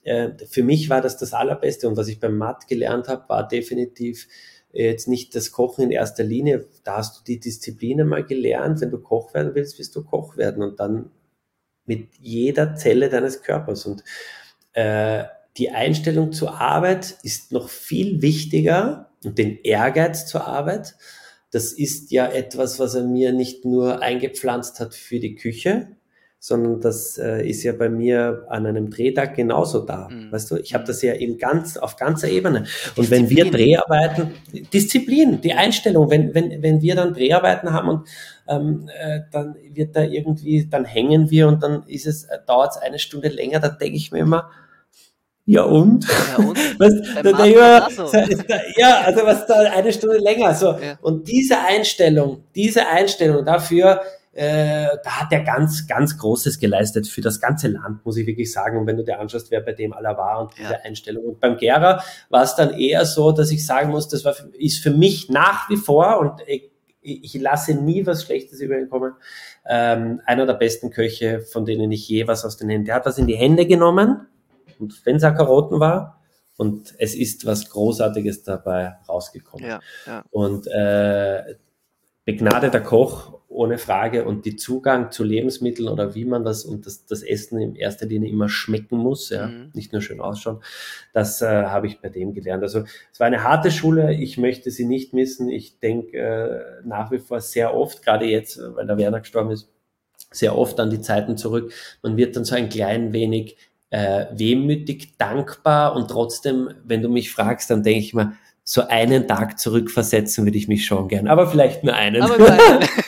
äh, für mich war das das Allerbeste. Und was ich beim Matt gelernt habe, war definitiv jetzt nicht das Kochen in erster Linie. Da hast du die Disziplin mal gelernt. Wenn du Koch werden willst, willst du Koch werden. Und dann mit jeder Zelle deines Körpers. Und äh, die Einstellung zur Arbeit ist noch viel wichtiger und den Ehrgeiz zur Arbeit. Das ist ja etwas, was er mir nicht nur eingepflanzt hat für die Küche, sondern das äh, ist ja bei mir an einem Drehtag genauso da. Mhm. Weißt du, ich habe das ja eben ganz auf ganzer Ebene. Und wenn wir Dreharbeiten, Disziplin, die Einstellung, wenn wenn wenn wir dann Dreharbeiten haben und ähm, äh, dann wird da irgendwie, dann hängen wir und dann ist es äh, dauert es eine Stunde länger, dann denke ich mir immer, ja und? Ja, und? Was, da denke ich mir, so. Ja, also was da eine Stunde länger. So. Ja. Und diese Einstellung, diese Einstellung dafür, äh, da hat er ganz, ganz Großes geleistet für das ganze Land, muss ich wirklich sagen. Und wenn du dir anschaust, wer bei dem aller war und diese ja. Einstellung. Und beim Gera war es dann eher so, dass ich sagen muss, das war für, ist für mich nach wie vor, und ich, ich lasse nie was Schlechtes über ihn kommen, ähm, einer der besten Köche, von denen ich je was aus den Händen. Der hat was in die Hände genommen. Und wenn es auch Karotten war, und es ist was Großartiges dabei rausgekommen. Ja, ja. Und äh, begnadeter Koch, ohne Frage, und die Zugang zu Lebensmitteln oder wie man das und das, das Essen in erster Linie immer schmecken muss, ja, mhm. nicht nur schön ausschauen, das äh, habe ich bei dem gelernt. Also es war eine harte Schule, ich möchte sie nicht missen. Ich denke äh, nach wie vor sehr oft, gerade jetzt, weil der Werner gestorben ist, sehr oft an die Zeiten zurück. Man wird dann so ein klein wenig Äh, wehmütig, dankbar, und trotzdem, wenn du mich fragst, dann denke ich mir, so einen Tag zurückversetzen würde ich mich schon gern, aber vielleicht nur einen. Aber nur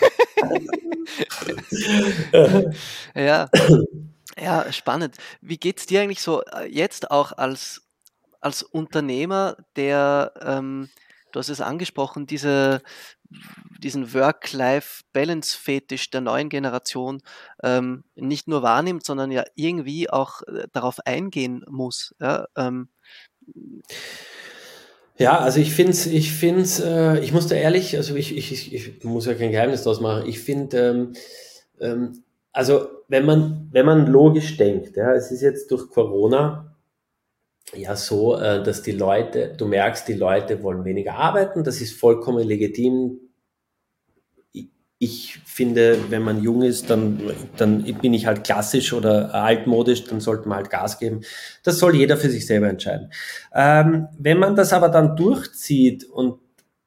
einen. ja. ja, spannend. Wie geht's dir eigentlich so jetzt auch als, als Unternehmer, der, ähm, du hast es angesprochen, diese diesen Work-Life-Balance-Fetisch der neuen Generation ähm, nicht nur wahrnimmt, sondern ja irgendwie auch äh, darauf eingehen muss. Ja, ähm. ja also ich finde es, ich finde es, äh, ich muss da ehrlich, also ich, ich, ich, ich muss ja kein Geheimnis draus machen, ich finde, ähm, ähm, also wenn man, wenn man logisch denkt, ja, es ist jetzt durch Corona ja so, äh, dass die Leute, du merkst, die Leute wollen weniger arbeiten, das ist vollkommen legitim. Ich finde, wenn man jung ist, dann, dann bin ich halt klassisch oder altmodisch, dann sollte man halt Gas geben. Das soll jeder für sich selber entscheiden. Ähm, wenn man das aber dann durchzieht und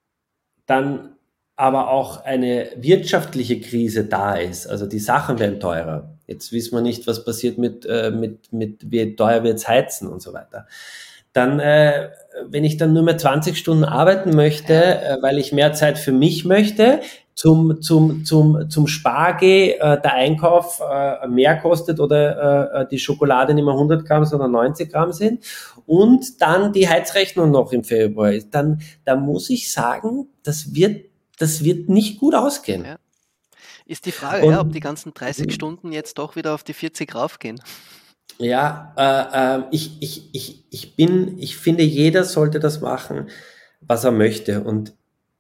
dann aber auch eine wirtschaftliche Krise da ist, also die Sachen werden teurer. Jetzt wissen wir nicht, was passiert mit, äh, mit, mit wie teuer wird's heizen und so weiter. Dann, äh, wenn ich dann nur mehr zwanzig Stunden arbeiten möchte, äh, weil ich mehr Zeit für mich möchte, zum zum zum zum Spar gehe, äh, der Einkauf äh, mehr kostet oder äh, die Schokolade nicht mehr hundert Gramm, sondern neunzig Gramm sind, und dann die Heizrechnung noch im Februar ist, dann da muss ich sagen, das wird das wird nicht gut ausgehen. Ja. Ist die Frage, und, ja, ob die ganzen dreißig Stunden jetzt doch wieder auf die vierzig raufgehen. Ja, äh, äh, ich ich ich ich bin ich finde, jeder sollte das machen, was er möchte, und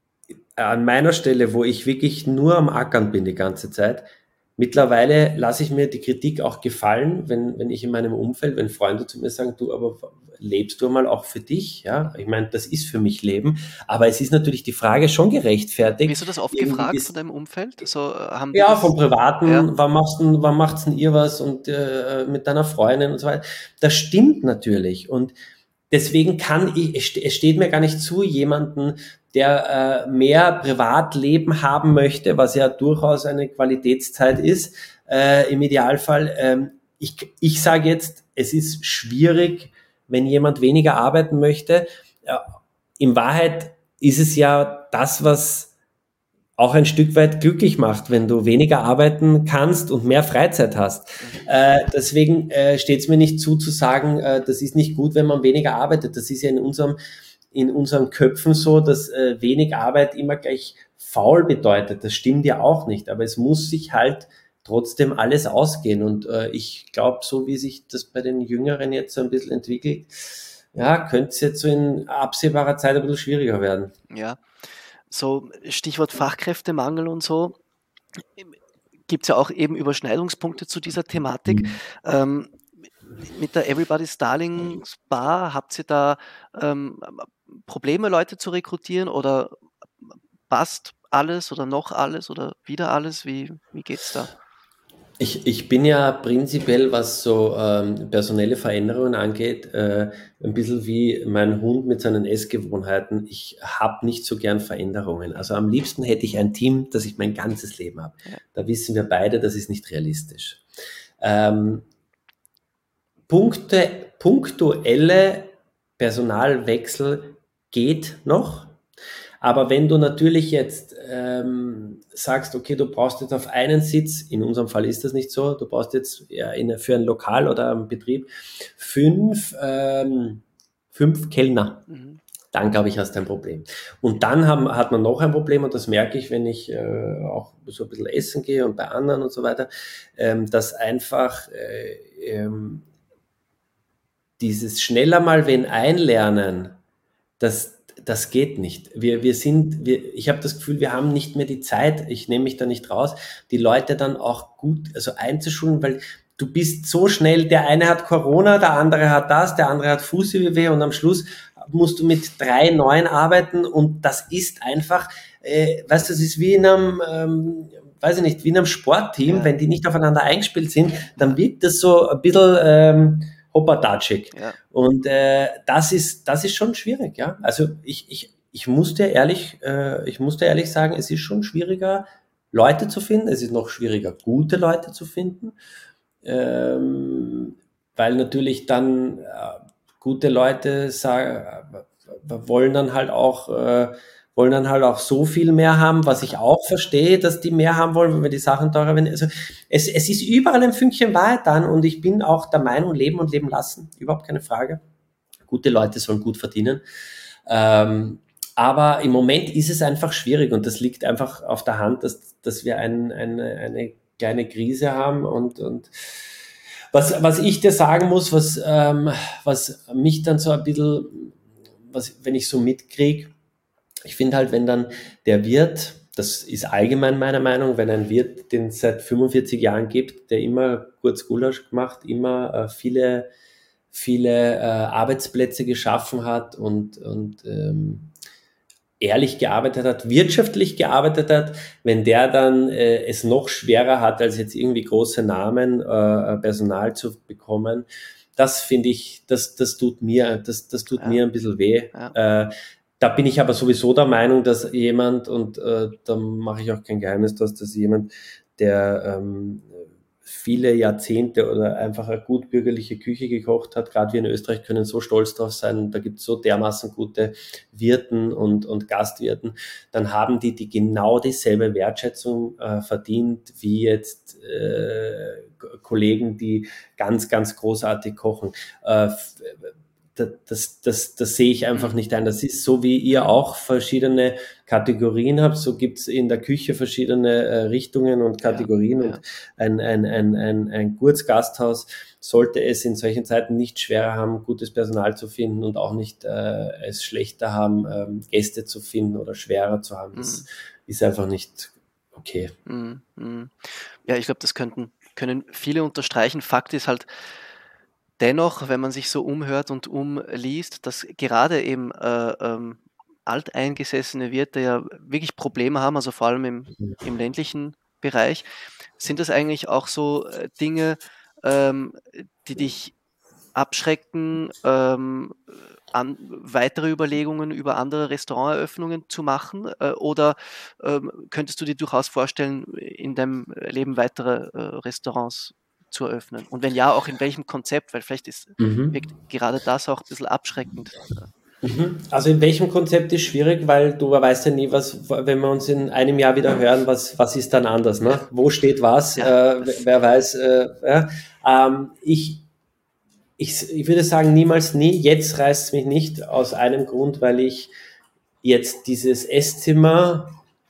an meiner Stelle, wo ich wirklich nur am Ackern bin die ganze Zeit, mittlerweile lasse ich mir die Kritik auch gefallen, wenn, wenn ich in meinem Umfeld, wenn Freunde zu mir sagen, du, aber lebst du mal auch für dich? Ja, ich meine, das ist für mich Leben, aber es ist natürlich die Frage schon gerechtfertigt. Wirst du das oft Irgendwie gefragt ist, von deinem Umfeld? So, haben ja, vom Privaten, ja. wann machst du, wann macht's denn ihr was und äh, mit deiner Freundin und so weiter. Das stimmt natürlich, und deswegen kann ich, es steht mir gar nicht zu, jemanden, der äh, mehr Privatleben haben möchte, was ja durchaus eine Qualitätszeit ist, äh, im Idealfall. Ähm, ich ich sage jetzt, es ist schwierig, wenn jemand weniger arbeiten möchte. Äh, in Wahrheit ist es ja das, was auch ein Stück weit glücklich macht, wenn du weniger arbeiten kannst und mehr Freizeit hast. Äh, deswegen äh, steht es mir nicht zu, zu sagen, äh, das ist nicht gut, wenn man weniger arbeitet. Das ist ja in unserem in unseren Köpfen so, dass äh, wenig Arbeit immer gleich faul bedeutet. Das stimmt ja auch nicht, aber es muss sich halt trotzdem alles ausgehen, und äh, ich glaube, so wie sich das bei den Jüngeren jetzt so ein bisschen entwickelt, ja, könnte es jetzt so in absehbarer Zeit ein bisschen schwieriger werden. Ja, so Stichwort Fachkräftemangel und so, gibt es ja auch eben Überschneidungspunkte zu dieser Thematik. Mhm. Ähm, mit der Everybody's Darlings Bar, habt ihr da ähm, Probleme, Leute zu rekrutieren oder passt alles oder noch alles oder wieder alles? Wie, wie geht's da? Ich, ich bin ja prinzipiell, was so ähm, personelle Veränderungen angeht, äh, ein bisschen wie mein Hund mit seinen Essgewohnheiten. Ich habe nicht so gern Veränderungen. Also am liebsten hätte ich ein Team, das ich mein ganzes Leben habe. Ja. Da wissen wir beide, das ist nicht realistisch. Ähm, Punkte, punktuelle Personalwechsel geht noch. Aber wenn du natürlich jetzt ähm, sagst, okay, du brauchst jetzt auf einen Sitz, in unserem Fall ist das nicht so, du brauchst jetzt ja, in, für ein Lokal oder einen Betrieb fünf, ähm, fünf Kellner, mhm. dann glaube ich, hast du ein Problem. Und dann haben, hat man noch ein Problem, und das merke ich, wenn ich äh, auch so ein bisschen essen gehe und bei anderen und so weiter, ähm, dass einfach äh, ähm, dieses schneller mal wen einlernen, das Das geht nicht. Wir, wir sind, wir, ich habe das Gefühl, wir haben nicht mehr die Zeit, ich nehme mich da nicht raus, die Leute dann auch gut also einzuschulen, weil du bist so schnell, der eine hat Corona, der andere hat das, der andere hat Fußweh und am Schluss musst du mit drei neuen arbeiten, und das ist einfach, äh, weißt du, das ist wie in einem, ähm, weiß ich nicht, wie in einem Sportteam, ja. Wenn die nicht aufeinander eingespielt sind, dann wirkt das so ein bisschen ähm, hoppertatschig. Ja. Und äh, das ist das ist schon schwierig, ja. Also ich ich ich muss dir ehrlich äh, ich muss dir ehrlich sagen, es ist schon schwieriger, Leute zu finden. Es ist noch schwieriger, gute Leute zu finden, ähm, weil natürlich dann äh, gute Leute sagen, äh, wollen dann halt auch äh, wollen dann halt auch so viel mehr haben, was ich auch verstehe, dass die mehr haben wollen, wenn wir die Sachen teurer werden. Also es, es ist überall ein Fünkchen Wahrheit dran, und ich bin auch der Meinung, leben und leben lassen, überhaupt keine Frage. Gute Leute sollen gut verdienen. Ähm, aber im Moment ist es einfach schwierig, und das liegt einfach auf der Hand, dass, dass wir ein, eine, eine kleine Krise haben. Und, und was, was ich dir sagen muss, was, ähm, was mich dann so ein bisschen, was, wenn ich so mitkriege, ich finde halt, wenn dann der Wirt, das ist allgemein meine Meinung, wenn ein Wirt, den es seit fünfundvierzig Jahren gibt, der immer kurz Gulasch gemacht, immer äh, viele, viele äh, Arbeitsplätze geschaffen hat und, und ähm, ehrlich gearbeitet hat, wirtschaftlich gearbeitet hat, wenn der dann äh, es noch schwerer hat, als jetzt irgendwie große Namen, äh, Personal zu bekommen, das finde ich, das, das tut mir, das, das tut ja. mir ein bisschen weh. Ja. Äh, Da bin ich aber sowieso der Meinung, dass jemand, und äh, da mache ich auch kein Geheimnis draus, dass jemand, der ähm, viele Jahrzehnte oder einfach eine gut bürgerliche Küche gekocht hat, gerade wir in Österreich können so stolz drauf sein, da gibt es so dermaßen gute Wirten und, und Gastwirten, dann haben die, die genau dieselbe Wertschätzung äh, verdient, wie jetzt äh, Kollegen, die ganz, ganz großartig kochen. Äh, Das, das, das, das sehe ich einfach nicht ein. Das ist so, wie ihr auch verschiedene Kategorien habt, so gibt es in der Küche verschiedene äh, Richtungen und Kategorien. Ja, ja. Und ein, ein, ein, ein, ein Kurzgasthaus sollte es in solchen Zeiten nicht schwerer haben, gutes Personal zu finden, und auch nicht äh, es schlechter haben, ähm, Gäste zu finden oder schwerer zu haben. Das mhm. ist einfach nicht okay. Mhm. Ja, ich glaube, das könnten, können viele unterstreichen. Fakt ist halt, dennoch, wenn man sich so umhört und umliest, dass gerade eben äh, ähm, alteingesessene Wirte ja wirklich Probleme haben, also vor allem im, im ländlichen Bereich, sind das eigentlich auch so äh, Dinge, ähm, die dich abschrecken, ähm, an weitere Überlegungen über andere Restauranteröffnungen zu machen? Äh, oder ähm, könntest du dir durchaus vorstellen, in deinem Leben weitere äh, Restaurants zu eröffnen? Und wenn ja, auch in welchem Konzept? Weil vielleicht ist mhm. wirkt gerade das auch ein bisschen abschreckend. Mhm. Also in welchem Konzept ist schwierig, weil du weißt ja nie, was, wenn wir uns in einem Jahr wieder hören, was, was ist dann anders, ne? Wo steht was? Ja, äh, wer weiß. Äh, ja. ähm, ich, ich, ich würde sagen, niemals nie. Jetzt reißt es mich nicht, aus einem Grund, weil ich jetzt dieses Esszimmer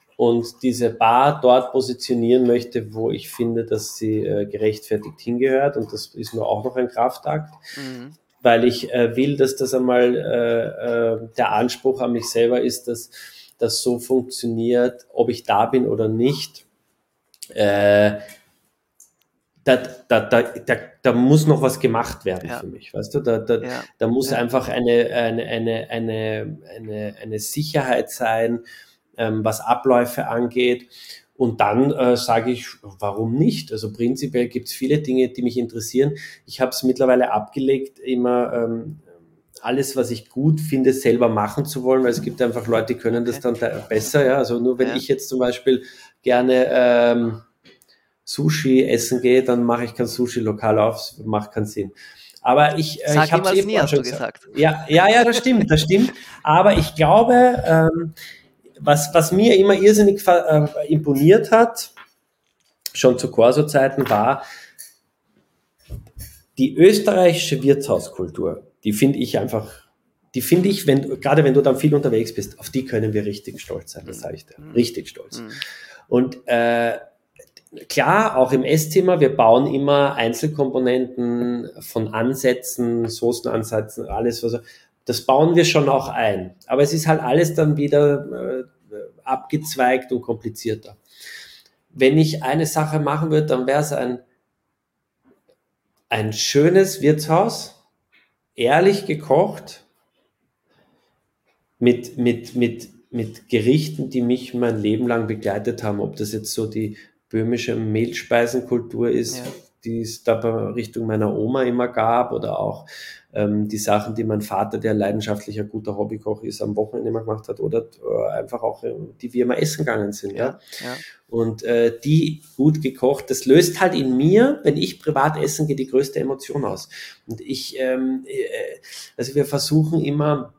und diese Bar dort positionieren möchte, wo ich finde, dass sie äh, gerechtfertigt hingehört, und das ist nur auch noch ein Kraftakt, mhm. weil ich äh, will, dass das einmal äh, äh, der Anspruch an mich selber ist, dass das so funktioniert, ob ich da bin oder nicht. Äh, da, da, da, da, da muss noch was gemacht werden Ja. für mich, weißt du? Da, da, Ja. da muss Ja. einfach eine, eine, eine, eine, eine, eine Sicherheit sein, ähm, was Abläufe angeht. Und dann äh, sage ich, warum nicht? Also prinzipiell gibt es viele Dinge, die mich interessieren. Ich habe es mittlerweile abgelegt, immer ähm, alles, was ich gut finde, selber machen zu wollen, weil es gibt einfach Leute, die können das dann da besser. Ja? Also nur wenn Ja. ich jetzt zum Beispiel gerne ähm, Sushi essen gehe, dann mache ich kein Sushi-Lokal auf, das macht keinen Sinn. Aber ich, äh, Sag ich habe es niemals eben nie, vorhin hast schon du gesagt. gesagt. Ja, ja, ja, das stimmt, das stimmt. Aber ich glaube, ähm, was, was mir immer irrsinnig äh, imponiert hat, schon zu Corso-Zeiten, war die österreichische Wirtshauskultur. Die finde ich einfach, die finde ich, wenn, gerade wenn du dann viel unterwegs bist, auf die können wir richtig stolz sein, das sage ich dir. Richtig stolz. Mhm. Und äh, klar, auch im Esszimmer, wir bauen immer Einzelkomponenten von Ansätzen, Soßenansätzen, alles, was, das bauen wir schon auch ein. Aber es ist halt alles dann wieder äh, abgezweigt und komplizierter. Wenn ich eine Sache machen würde, dann wäre es ein, ein schönes Wirtshaus, ehrlich gekocht, mit, mit, mit, mit Gerichten, die mich mein Leben lang begleitet haben, ob das jetzt so die böhmische Mehlspeisenkultur ist, Ja. die es da Richtung meiner Oma immer gab, oder auch ähm, die Sachen, die mein Vater, der leidenschaftlicher guter Hobbykoch ist, am Wochenende immer gemacht hat, oder äh, einfach auch, äh, die wir immer essen gegangen sind. Ja, Ja, ja. Und äh, die gut gekocht, das löst halt in mir, wenn ich privat essen gehe, die größte Emotion aus. Und ich, ähm, äh, also wir versuchen immer,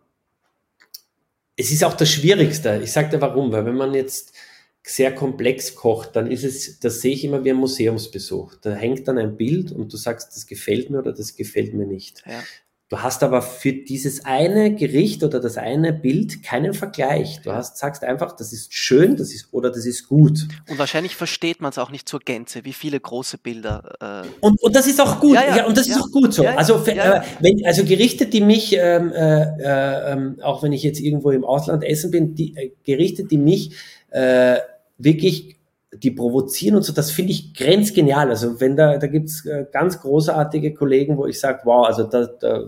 es ist auch das Schwierigste. Ich sage dir warum, weil wenn man jetzt sehr komplex kocht, dann ist es, das sehe ich immer wie ein Museumsbesuch. Da hängt dann ein Bild und du sagst, das gefällt mir oder das gefällt mir nicht. Ja. Du hast aber für dieses eine Gericht oder das eine Bild keinen Vergleich. Du hast, sagst einfach, das ist schön, das ist, oder das ist gut. Und wahrscheinlich versteht man es auch nicht zur Gänze, wie viele große Bilder. Äh Und, und das ist auch gut. Ja, ja, ja, und das ja, ist auch gut so. ja, ja, also, für, ja, ja. Äh, wenn, also Gerichte, die mich, ähm, äh, äh, auch wenn ich jetzt irgendwo im Ausland essen bin, die äh, Gerichte, die mich äh, wirklich, die provozieren und so, das finde ich grenzgenial. Also wenn da, da gibt's äh, ganz großartige Kollegen, wo ich sage, wow, also da, da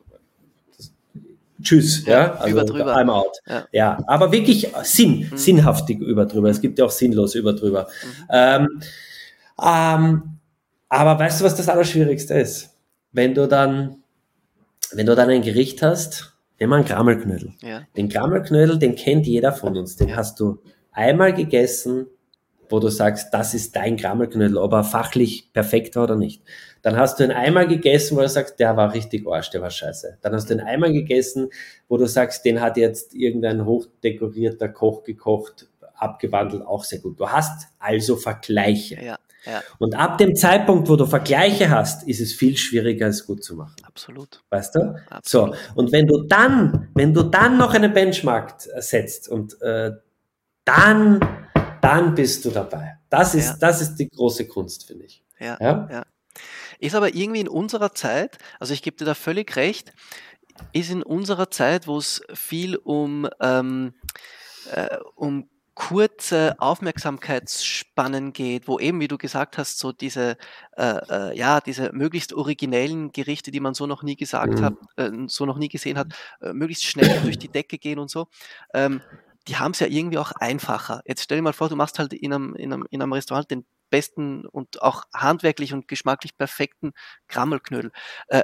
das, tschüss, ja, Ja, also über drüber. I'm out. Ja. Ja, aber wirklich Sinn, Mhm. sinnhaftig über drüber. Es gibt ja auch sinnlos über drüber. Mhm. Ähm, ähm, aber weißt du, was das Allerschwierigste ist? Wenn du dann, wenn du dann ein Gericht hast, nimm mal einen Krammelknödel. Ja. Den Krammelknödel, den kennt jeder von uns. Den Ja. hast du einmal gegessen, wo du sagst, das ist dein Krammelknödel, ob er fachlich perfekt war oder nicht. Dann hast du ihn einmal gegessen, wo du sagst, der war richtig Arsch, der war scheiße. Dann hast du ihn einmal gegessen, wo du sagst, den hat jetzt irgendein hochdekorierter Koch gekocht, abgewandelt, auch sehr gut. Du hast also Vergleiche. Ja, ja, Und ab dem Zeitpunkt, wo du Vergleiche hast, ist es viel schwieriger, es gut zu machen. absolut. Weißt du? Absolut. So. Und wenn du dann, wenn du dann noch einen Benchmark setzt und äh, dann, dann bist du dabei. Das ist, Ja. das ist die große Kunst, finde ich. Ja, Ja? ja. Ist aber irgendwie in unserer Zeit, also ich gebe dir da völlig recht, ist in unserer Zeit, wo es viel um, ähm, äh, um kurze Aufmerksamkeitsspannen geht, wo eben, wie du gesagt hast, so diese, äh, äh, ja, diese möglichst originellen Gerichte, die man so noch nie gesagt Mhm. hat, äh, so noch nie gesehen hat, äh, möglichst schnell durch die Decke gehen und so. Ähm, die haben es ja irgendwie auch einfacher. Jetzt stell dir mal vor, du machst halt in einem, in einem, in einem Restaurant den besten und auch handwerklich und geschmacklich perfekten Krammelknödel. Äh,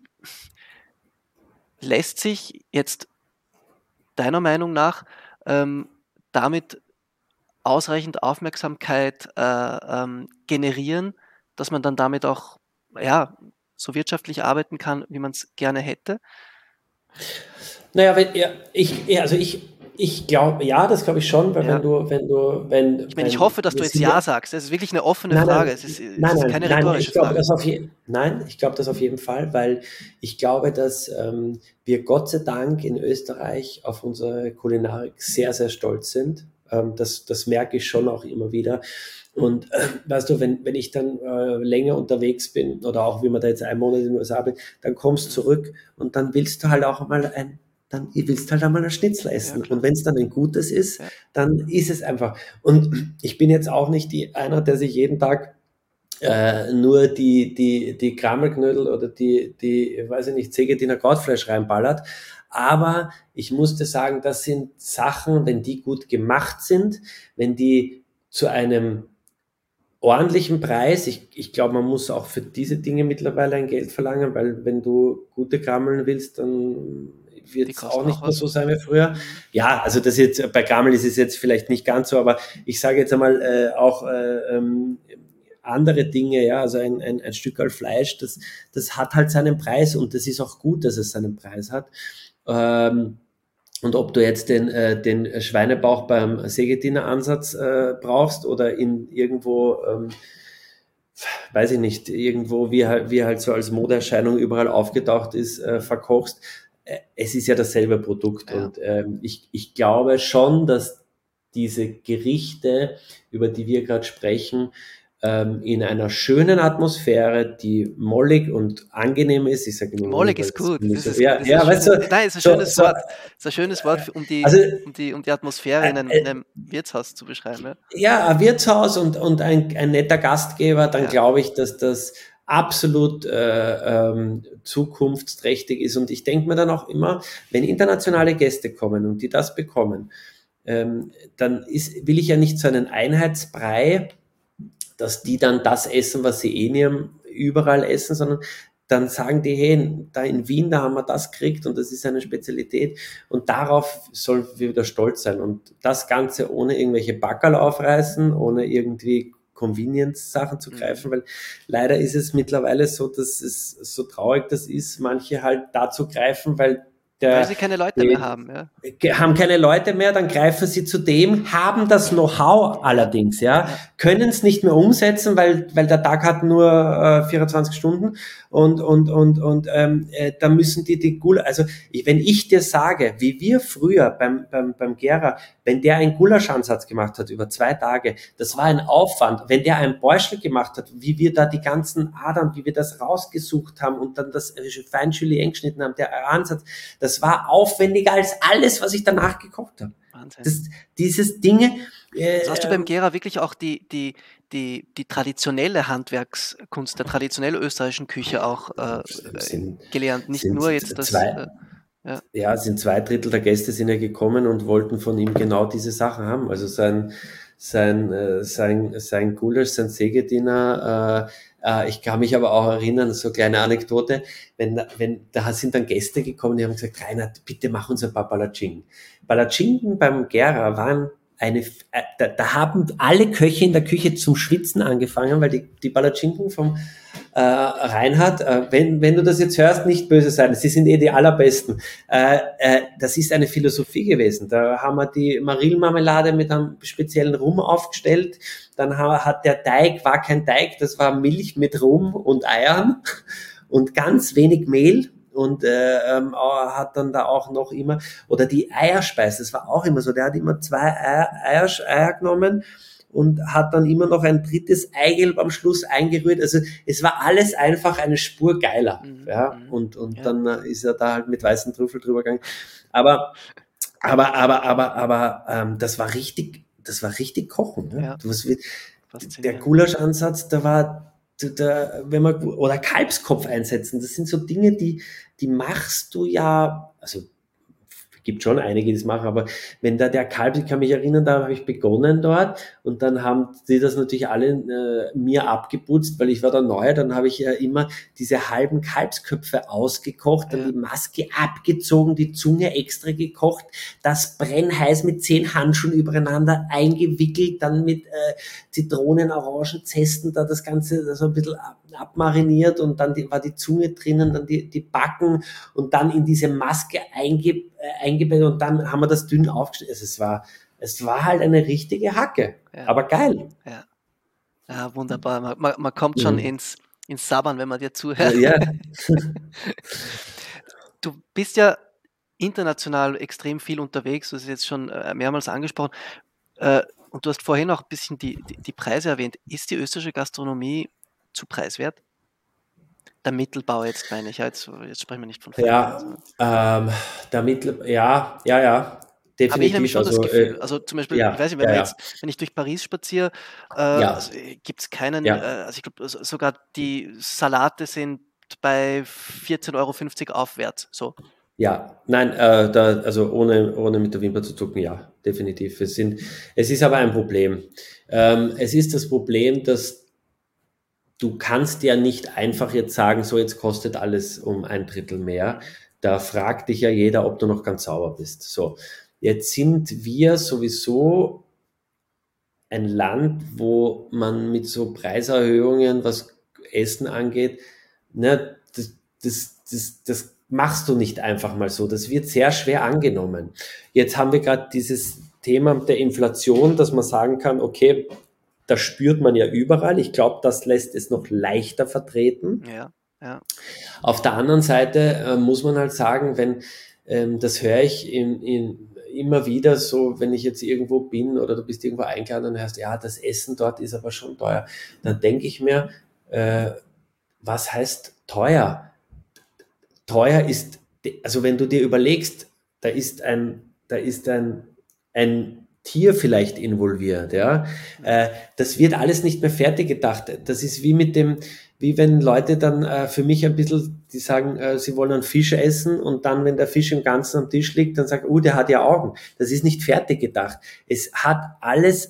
lässt sich jetzt deiner Meinung nach ähm, damit ausreichend Aufmerksamkeit äh, ähm, generieren, dass man dann damit auch ja, so wirtschaftlich arbeiten kann, wie man es gerne hätte? Naja, wenn, ja, ich, ja, also ich, ich glaube, ja, das glaube ich schon, weil Ja. wenn du, wenn du, wenn. Ich meine, ich wenn- hoffe, dass du wir jetzt sind Ja sagst. Das ist wirklich eine offene Nein, Frage. nein, Es ist, es nein, ist nein, keine nein, rhetorische ich glaube Frage. das auf je, nein, ich glaube das auf jeden Fall, weil ich glaube, dass ähm, wir Gott sei Dank in Österreich auf unsere Kulinarik sehr, sehr stolz sind. Ähm, das, das merke ich schon auch immer wieder. Und äh, weißt du, wenn, wenn ich dann äh, länger unterwegs bin oder auch wie man da jetzt einen Monat in den U S A bin, dann kommst du zurück und dann willst du halt auch mal ein dann willst halt einmal ein Schnitzel essen. klar. Und wenn es dann ein gutes ist, Ja. dann ist es einfach. Und ich bin jetzt auch nicht die, einer, der sich jeden Tag äh, nur die, die, die Krammelknödel oder die, die, weiß ich nicht, Segediner Krautfleisch reinballert. Aber ich musste sagen, das sind Sachen, wenn die gut gemacht sind, wenn die zu einem ordentlichen Preis, ich, ich glaube, man muss auch für diese Dinge mittlerweile ein Geld verlangen, weil wenn du gute Krammeln willst, dann wird es auch nicht mehr so sein wie früher. Mhm. Ja, also das jetzt, bei Krammeln ist es jetzt vielleicht nicht ganz so, aber ich sage jetzt einmal äh, auch äh, ähm, andere Dinge, ja, also ein, ein, ein Stück Fleisch, das, das hat halt seinen Preis und das ist auch gut, dass es seinen Preis hat. Ähm, Und ob du jetzt den, äh, den Schweinebauch beim Segediner Ansatz äh, brauchst oder in irgendwo, ähm, weiß ich nicht, irgendwo, wie halt, wie halt so als Modeerscheinung überall aufgetaucht ist, äh, verkochst, äh, es ist ja dasselbe Produkt. Ja. Und ähm, ich, ich glaube schon, dass diese Gerichte, über die wir gerade sprechen, in einer schönen Atmosphäre, die mollig und angenehm ist. Ich sage immer, mollig ist gut. Das so, ist, ja, das ja, ist weißt du, nein, ist ein so, schönes so, Wort. Ist ein schönes Wort, um die, also, um die, um die Atmosphäre in einem, äh, in einem Wirtshaus zu beschreiben. Ja, ja ein Wirtshaus und, und ein, ein netter Gastgeber, dann ja. glaube ich, dass das absolut äh, ähm, zukunftsträchtig ist. Und ich denke mir dann auch immer, wenn internationale Gäste kommen und die das bekommen, ähm, dann ist, will ich ja nicht so einen Einheitsbrei, dass die dann das essen, was sie eh nie überall essen, sondern dann sagen die, hey, da in Wien, da haben wir das gekriegt und das ist eine Spezialität und darauf sollen wir wieder stolz sein und das Ganze ohne irgendwelche Backerl aufreißen, ohne irgendwie Convenience-Sachen zu greifen, weil leider ist es mittlerweile so, dass es so traurig das ist, manche halt dazu greifen, weil Der, weil sie keine Leute die, mehr haben, ja. Haben keine Leute mehr, dann greifen sie zu dem, haben das Know-how allerdings, ja, können es nicht mehr umsetzen, weil, weil der Tag hat nur äh, vierundzwanzig Stunden und, und, und, und ähm, äh, da müssen die die Gulasch, also ich, wenn ich dir sage, wie wir früher beim, beim, beim Gera, wenn der einen Gulasch-Ansatz gemacht hat über zwei Tage, das war ein Aufwand, wenn der einen Beuschel gemacht hat, wie wir da die ganzen Adern, wie wir das rausgesucht haben und dann das fein julienne geschnitten haben, der Ansatz, das war aufwendiger als alles, was ich danach gekocht habe. Wahnsinn. Das, dieses Dinge. Äh, also hast du beim Gera wirklich auch die, die, die, die traditionelle Handwerkskunst der traditionellen österreichischen Küche auch äh, sind, gelernt, nicht nur jetzt das. Zwei, äh, ja. ja, sind zwei Drittel der Gäste sind ja gekommen und wollten von ihm genau diese Sachen haben. Also sein, sein, sein, sein Gulasch, sein Segediner, äh, ich kann mich aber auch erinnern, so eine kleine Anekdote, wenn, wenn, da sind dann Gäste gekommen, die haben gesagt, Reinhard, bitte mach uns ein paar Palatschinken. Palatschinken beim Gera waren eine, äh, da, da haben alle Köche in der Küche zum Schwitzen angefangen, weil die, die Palatschinken vom äh, Reinhard, äh, wenn, wenn du das jetzt hörst, nicht böse sein, sie sind eh die allerbesten. Äh, äh, das ist eine Philosophie gewesen. Da haben wir die Marillenmarmelade mit einem speziellen Rum aufgestellt, dann hat der Teig, war kein Teig, das war Milch mit Rum und Eiern und ganz wenig Mehl. Und äh, ähm, hat dann da auch noch immer, oder die Eierspeise, das war auch immer so, der hat immer zwei Eier, Eier, Eier genommen und hat dann immer noch ein drittes Eigelb am Schluss eingerührt. Also es war alles einfach eine Spur geiler. Mhm. Ja? Und, und ja. dann äh, ist er da halt mit weißen Trüffel drüber gegangen. Aber, aber, aber, aber, aber ähm, das war richtig, das war richtig Kochen. Ne? Ja. Das, der Gulasch-Ansatz, da war Da, wenn man, oder Kalbskopf einsetzen, das sind so Dinge, die, die machst du ja, also gibt schon einige, die das machen, aber wenn da der Kalb, ich kann mich erinnern, da habe ich begonnen dort und dann haben die das natürlich alle äh, mir abgeputzt, weil ich war da neu, dann habe ich ja immer diese halben Kalbsköpfe ausgekocht, dann ja. die Maske abgezogen, die Zunge extra gekocht, das brennheiß mit zehn Handschuhen übereinander eingewickelt, dann mit äh, Zitronen, Orangenzesten da das Ganze so ein bisschen ab, abmariniert und dann die, war die Zunge drinnen, dann die, die Backen und dann in diese Maske einge, äh, eingebettet und dann haben wir das dünn aufgestellt. Also es war, es war halt eine richtige Hacke, ja. aber geil. Ja, ja wunderbar. Man, man, man kommt schon mhm. ins, ins Sabbern, wenn man dir zuhört. Ja. Du bist ja international extrem viel unterwegs, du hast es jetzt schon äh, mehrmals angesprochen. Äh, und du hast vorhin auch ein bisschen die, die, die Preise erwähnt. Ist die österreichische Gastronomie zu preiswert? Der Mittelbau jetzt meine ich, jetzt, jetzt sprechen wir nicht von Feiern. Ja, ähm, der Mittel, ja, ja, ja. Habe ich nämlich definitiv. schon das Also Gefühl. äh, Also zum Beispiel, ich ja, weiß nicht, wenn ja, man ja, jetzt, wenn ich durch Paris spaziere, äh, ja, also, gibt es keinen, äh, ja. also ich glaube so- sogar die Salate sind bei vierzehn Euro fünfzig aufwärts. So. Ja, nein, äh, da, also ohne, ohne mit der Wimper zu zucken, ja, definitiv. Es sind, es ist aber ein Problem. Ähm, es ist das Problem, dass du kannst ja nicht einfach jetzt sagen, so jetzt kostet alles um ein Drittel mehr. Da fragt dich ja jeder, ob du noch ganz sauber bist. So, jetzt sind wir sowieso ein Land, wo man mit so Preiserhöhungen, was Essen angeht, ne, das, das, das, das machst du nicht einfach mal so. Das wird sehr schwer angenommen. Jetzt haben wir gerade dieses Thema der Inflation, dass man sagen kann, okay, das spürt man ja überall. Ich glaube, das lässt es noch leichter vertreten. Ja, ja. Auf der anderen Seite äh, muss man halt sagen, wenn, ähm, das höre ich in, in, immer wieder so, wenn ich jetzt irgendwo bin oder du bist irgendwo eingeladen und hörst, ja, das Essen dort ist aber schon teuer, dann denke ich mir, äh, was heißt teuer? Teuer ist, also wenn du dir überlegst, da ist ein, da ist ein, ein Tier vielleicht involviert, ja, äh, das wird alles nicht mehr fertig gedacht. Das ist wie mit dem, wie wenn Leute dann äh, für mich ein bisschen, die sagen, äh, sie wollen einen Fisch essen und dann, wenn der Fisch im Ganzen am Tisch liegt, dann sagen, oh, der hat ja Augen. Das ist nicht fertig gedacht. Es hat alles,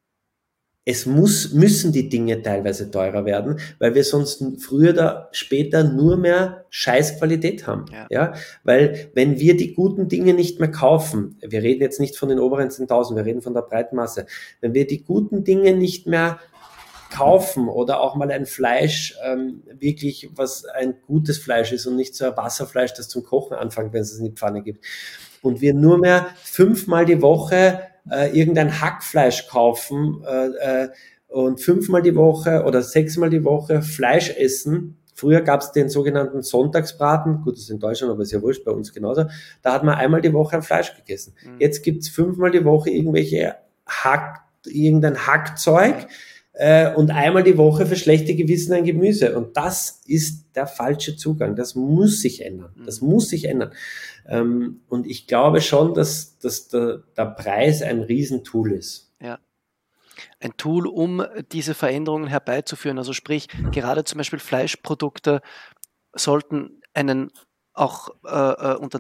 es muss, müssen die Dinge teilweise teurer werden, weil wir sonst früher oder später nur mehr Scheißqualität haben. Ja. Ja, weil wenn wir die guten Dinge nicht mehr kaufen, wir reden jetzt nicht von den oberen zehntausend, wir reden von der breiten Masse, wenn wir die guten Dinge nicht mehr kaufen oder auch mal ein Fleisch, ähm, wirklich was ein gutes Fleisch ist und nicht so ein Wasserfleisch, das zum Kochen anfängt, wenn es es in die Pfanne gibt, und wir nur mehr fünfmal die Woche äh, irgendein Hackfleisch kaufen äh, äh, und fünfmal die Woche oder sechsmal die Woche Fleisch essen. Früher gab es den sogenannten Sonntagsbraten, gut, das ist in Deutschland, aber ist ja wurscht, bei uns genauso. Da hat man einmal die Woche ein Fleisch gegessen. Mhm. Jetzt gibt's fünfmal die Woche irgendwelche Hack, irgendein Hackzeug äh, und einmal die Woche für schlechte Gewissen ein Gemüse. Und das ist der falsche Zugang. Das muss sich ändern. Das muss sich ändern. Ähm, und ich glaube schon, dass, dass der, der Preis ein Riesentool ist. Ja. Ein Tool, um diese Veränderungen herbeizuführen. Also sprich, gerade zum Beispiel Fleischprodukte sollten einen auch äh, unter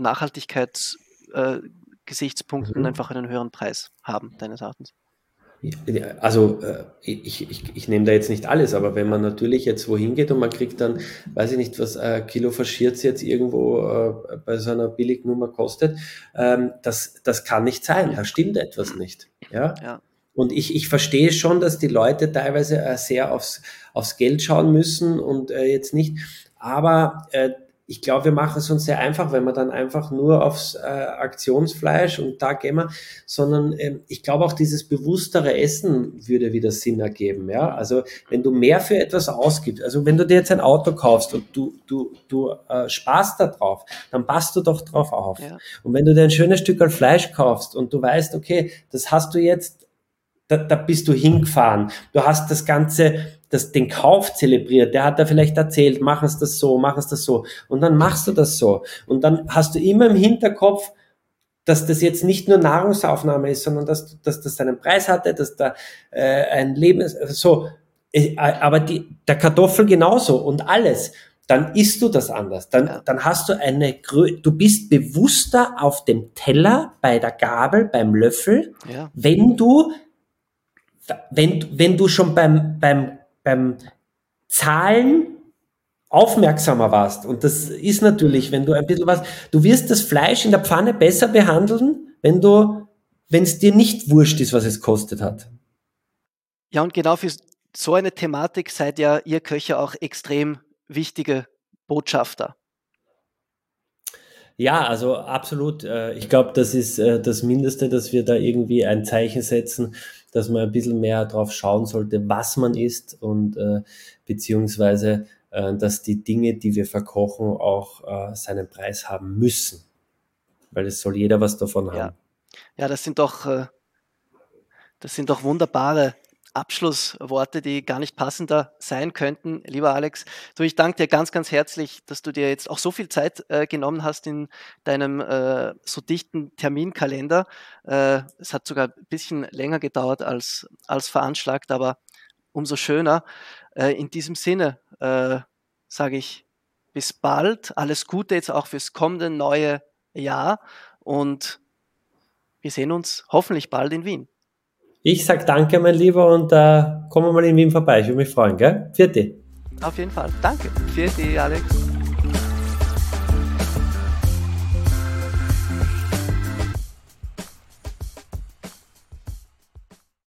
Nachhaltigkeitsgesichtspunkten äh, mhm. einfach einen höheren Preis haben, deines Erachtens. Also äh, ich, ich, ich nehme da jetzt nicht alles, aber wenn man natürlich jetzt wohin geht und man kriegt dann, weiß ich nicht, was ein Kilo Faschierts jetzt irgendwo äh, bei so einer Billignummer kostet, ähm, das, das kann nicht sein, da stimmt etwas nicht. Ja? Ja. Und ich, ich verstehe schon, dass die Leute teilweise äh, sehr aufs, aufs Geld schauen müssen und äh, jetzt nicht, aber äh, ich glaube, wir machen es uns sehr einfach, wenn wir dann einfach nur aufs äh, Aktionsfleisch und da gehen wir, sondern ähm, ich glaube auch dieses bewusstere Essen würde wieder Sinn ergeben, ja, also wenn du mehr für etwas ausgibst, also wenn du dir jetzt ein Auto kaufst und du, du, du äh, sparst da drauf, dann passt du doch drauf auf. Ja. Und wenn du dir ein schönes Stück Fleisch kaufst und du weißt, okay, das hast du jetzt, da, da bist du hingefahren, du hast das Ganze, das, den Kauf zelebriert, der hat da vielleicht erzählt, mach es das so, mach es das so, und dann machst du das so, und dann hast du immer im Hinterkopf, dass das jetzt nicht nur Nahrungsaufnahme ist, sondern dass, dass das einen Preis hatte, dass da äh, ein Leben ist, so, äh, aber die, der Kartoffel genauso und alles, dann isst du das anders, dann, ja. dann hast du eine, du bist bewusster auf dem Teller, bei der Gabel, beim Löffel, ja. wenn du wenn, wenn du schon beim, beim beim Zahlen aufmerksamer warst. Und das ist natürlich, wenn du ein bisschen was, du wirst das Fleisch in der Pfanne besser behandeln, wenn du, wenn es dir nicht wurscht ist, was es kostet hat. Ja, und genau für so eine Thematik seid ja ihr Köche auch extrem wichtige Botschafter. Ja, also absolut. Ich glaube, das ist das Mindeste, dass wir da irgendwie ein Zeichen setzen, dass man ein bisschen mehr drauf schauen sollte, was man isst und äh, beziehungsweise, äh, dass die Dinge, die wir verkochen, auch äh, seinen Preis haben müssen. Weil es soll jeder was davon haben. Ja, ja, das sind doch, äh, das sind doch wunderbare Abschlussworte, die gar nicht passender sein könnten. Lieber Alex, du, ich danke dir ganz, ganz herzlich, dass du dir jetzt auch so viel Zeit äh, genommen hast in deinem äh, so dichten Terminkalender. Äh, es hat sogar ein bisschen länger gedauert als, als veranschlagt, aber umso schöner. Äh, in diesem Sinne äh, sage ich bis bald. Alles Gute jetzt auch fürs kommende neue Jahr und wir sehen uns hoffentlich bald in Wien. Ich sag danke, mein Lieber, und äh, kommen wir mal in Wien vorbei. Ich würde mich freuen, gell? Vierte. Auf jeden Fall. Danke. Vierte, Alex.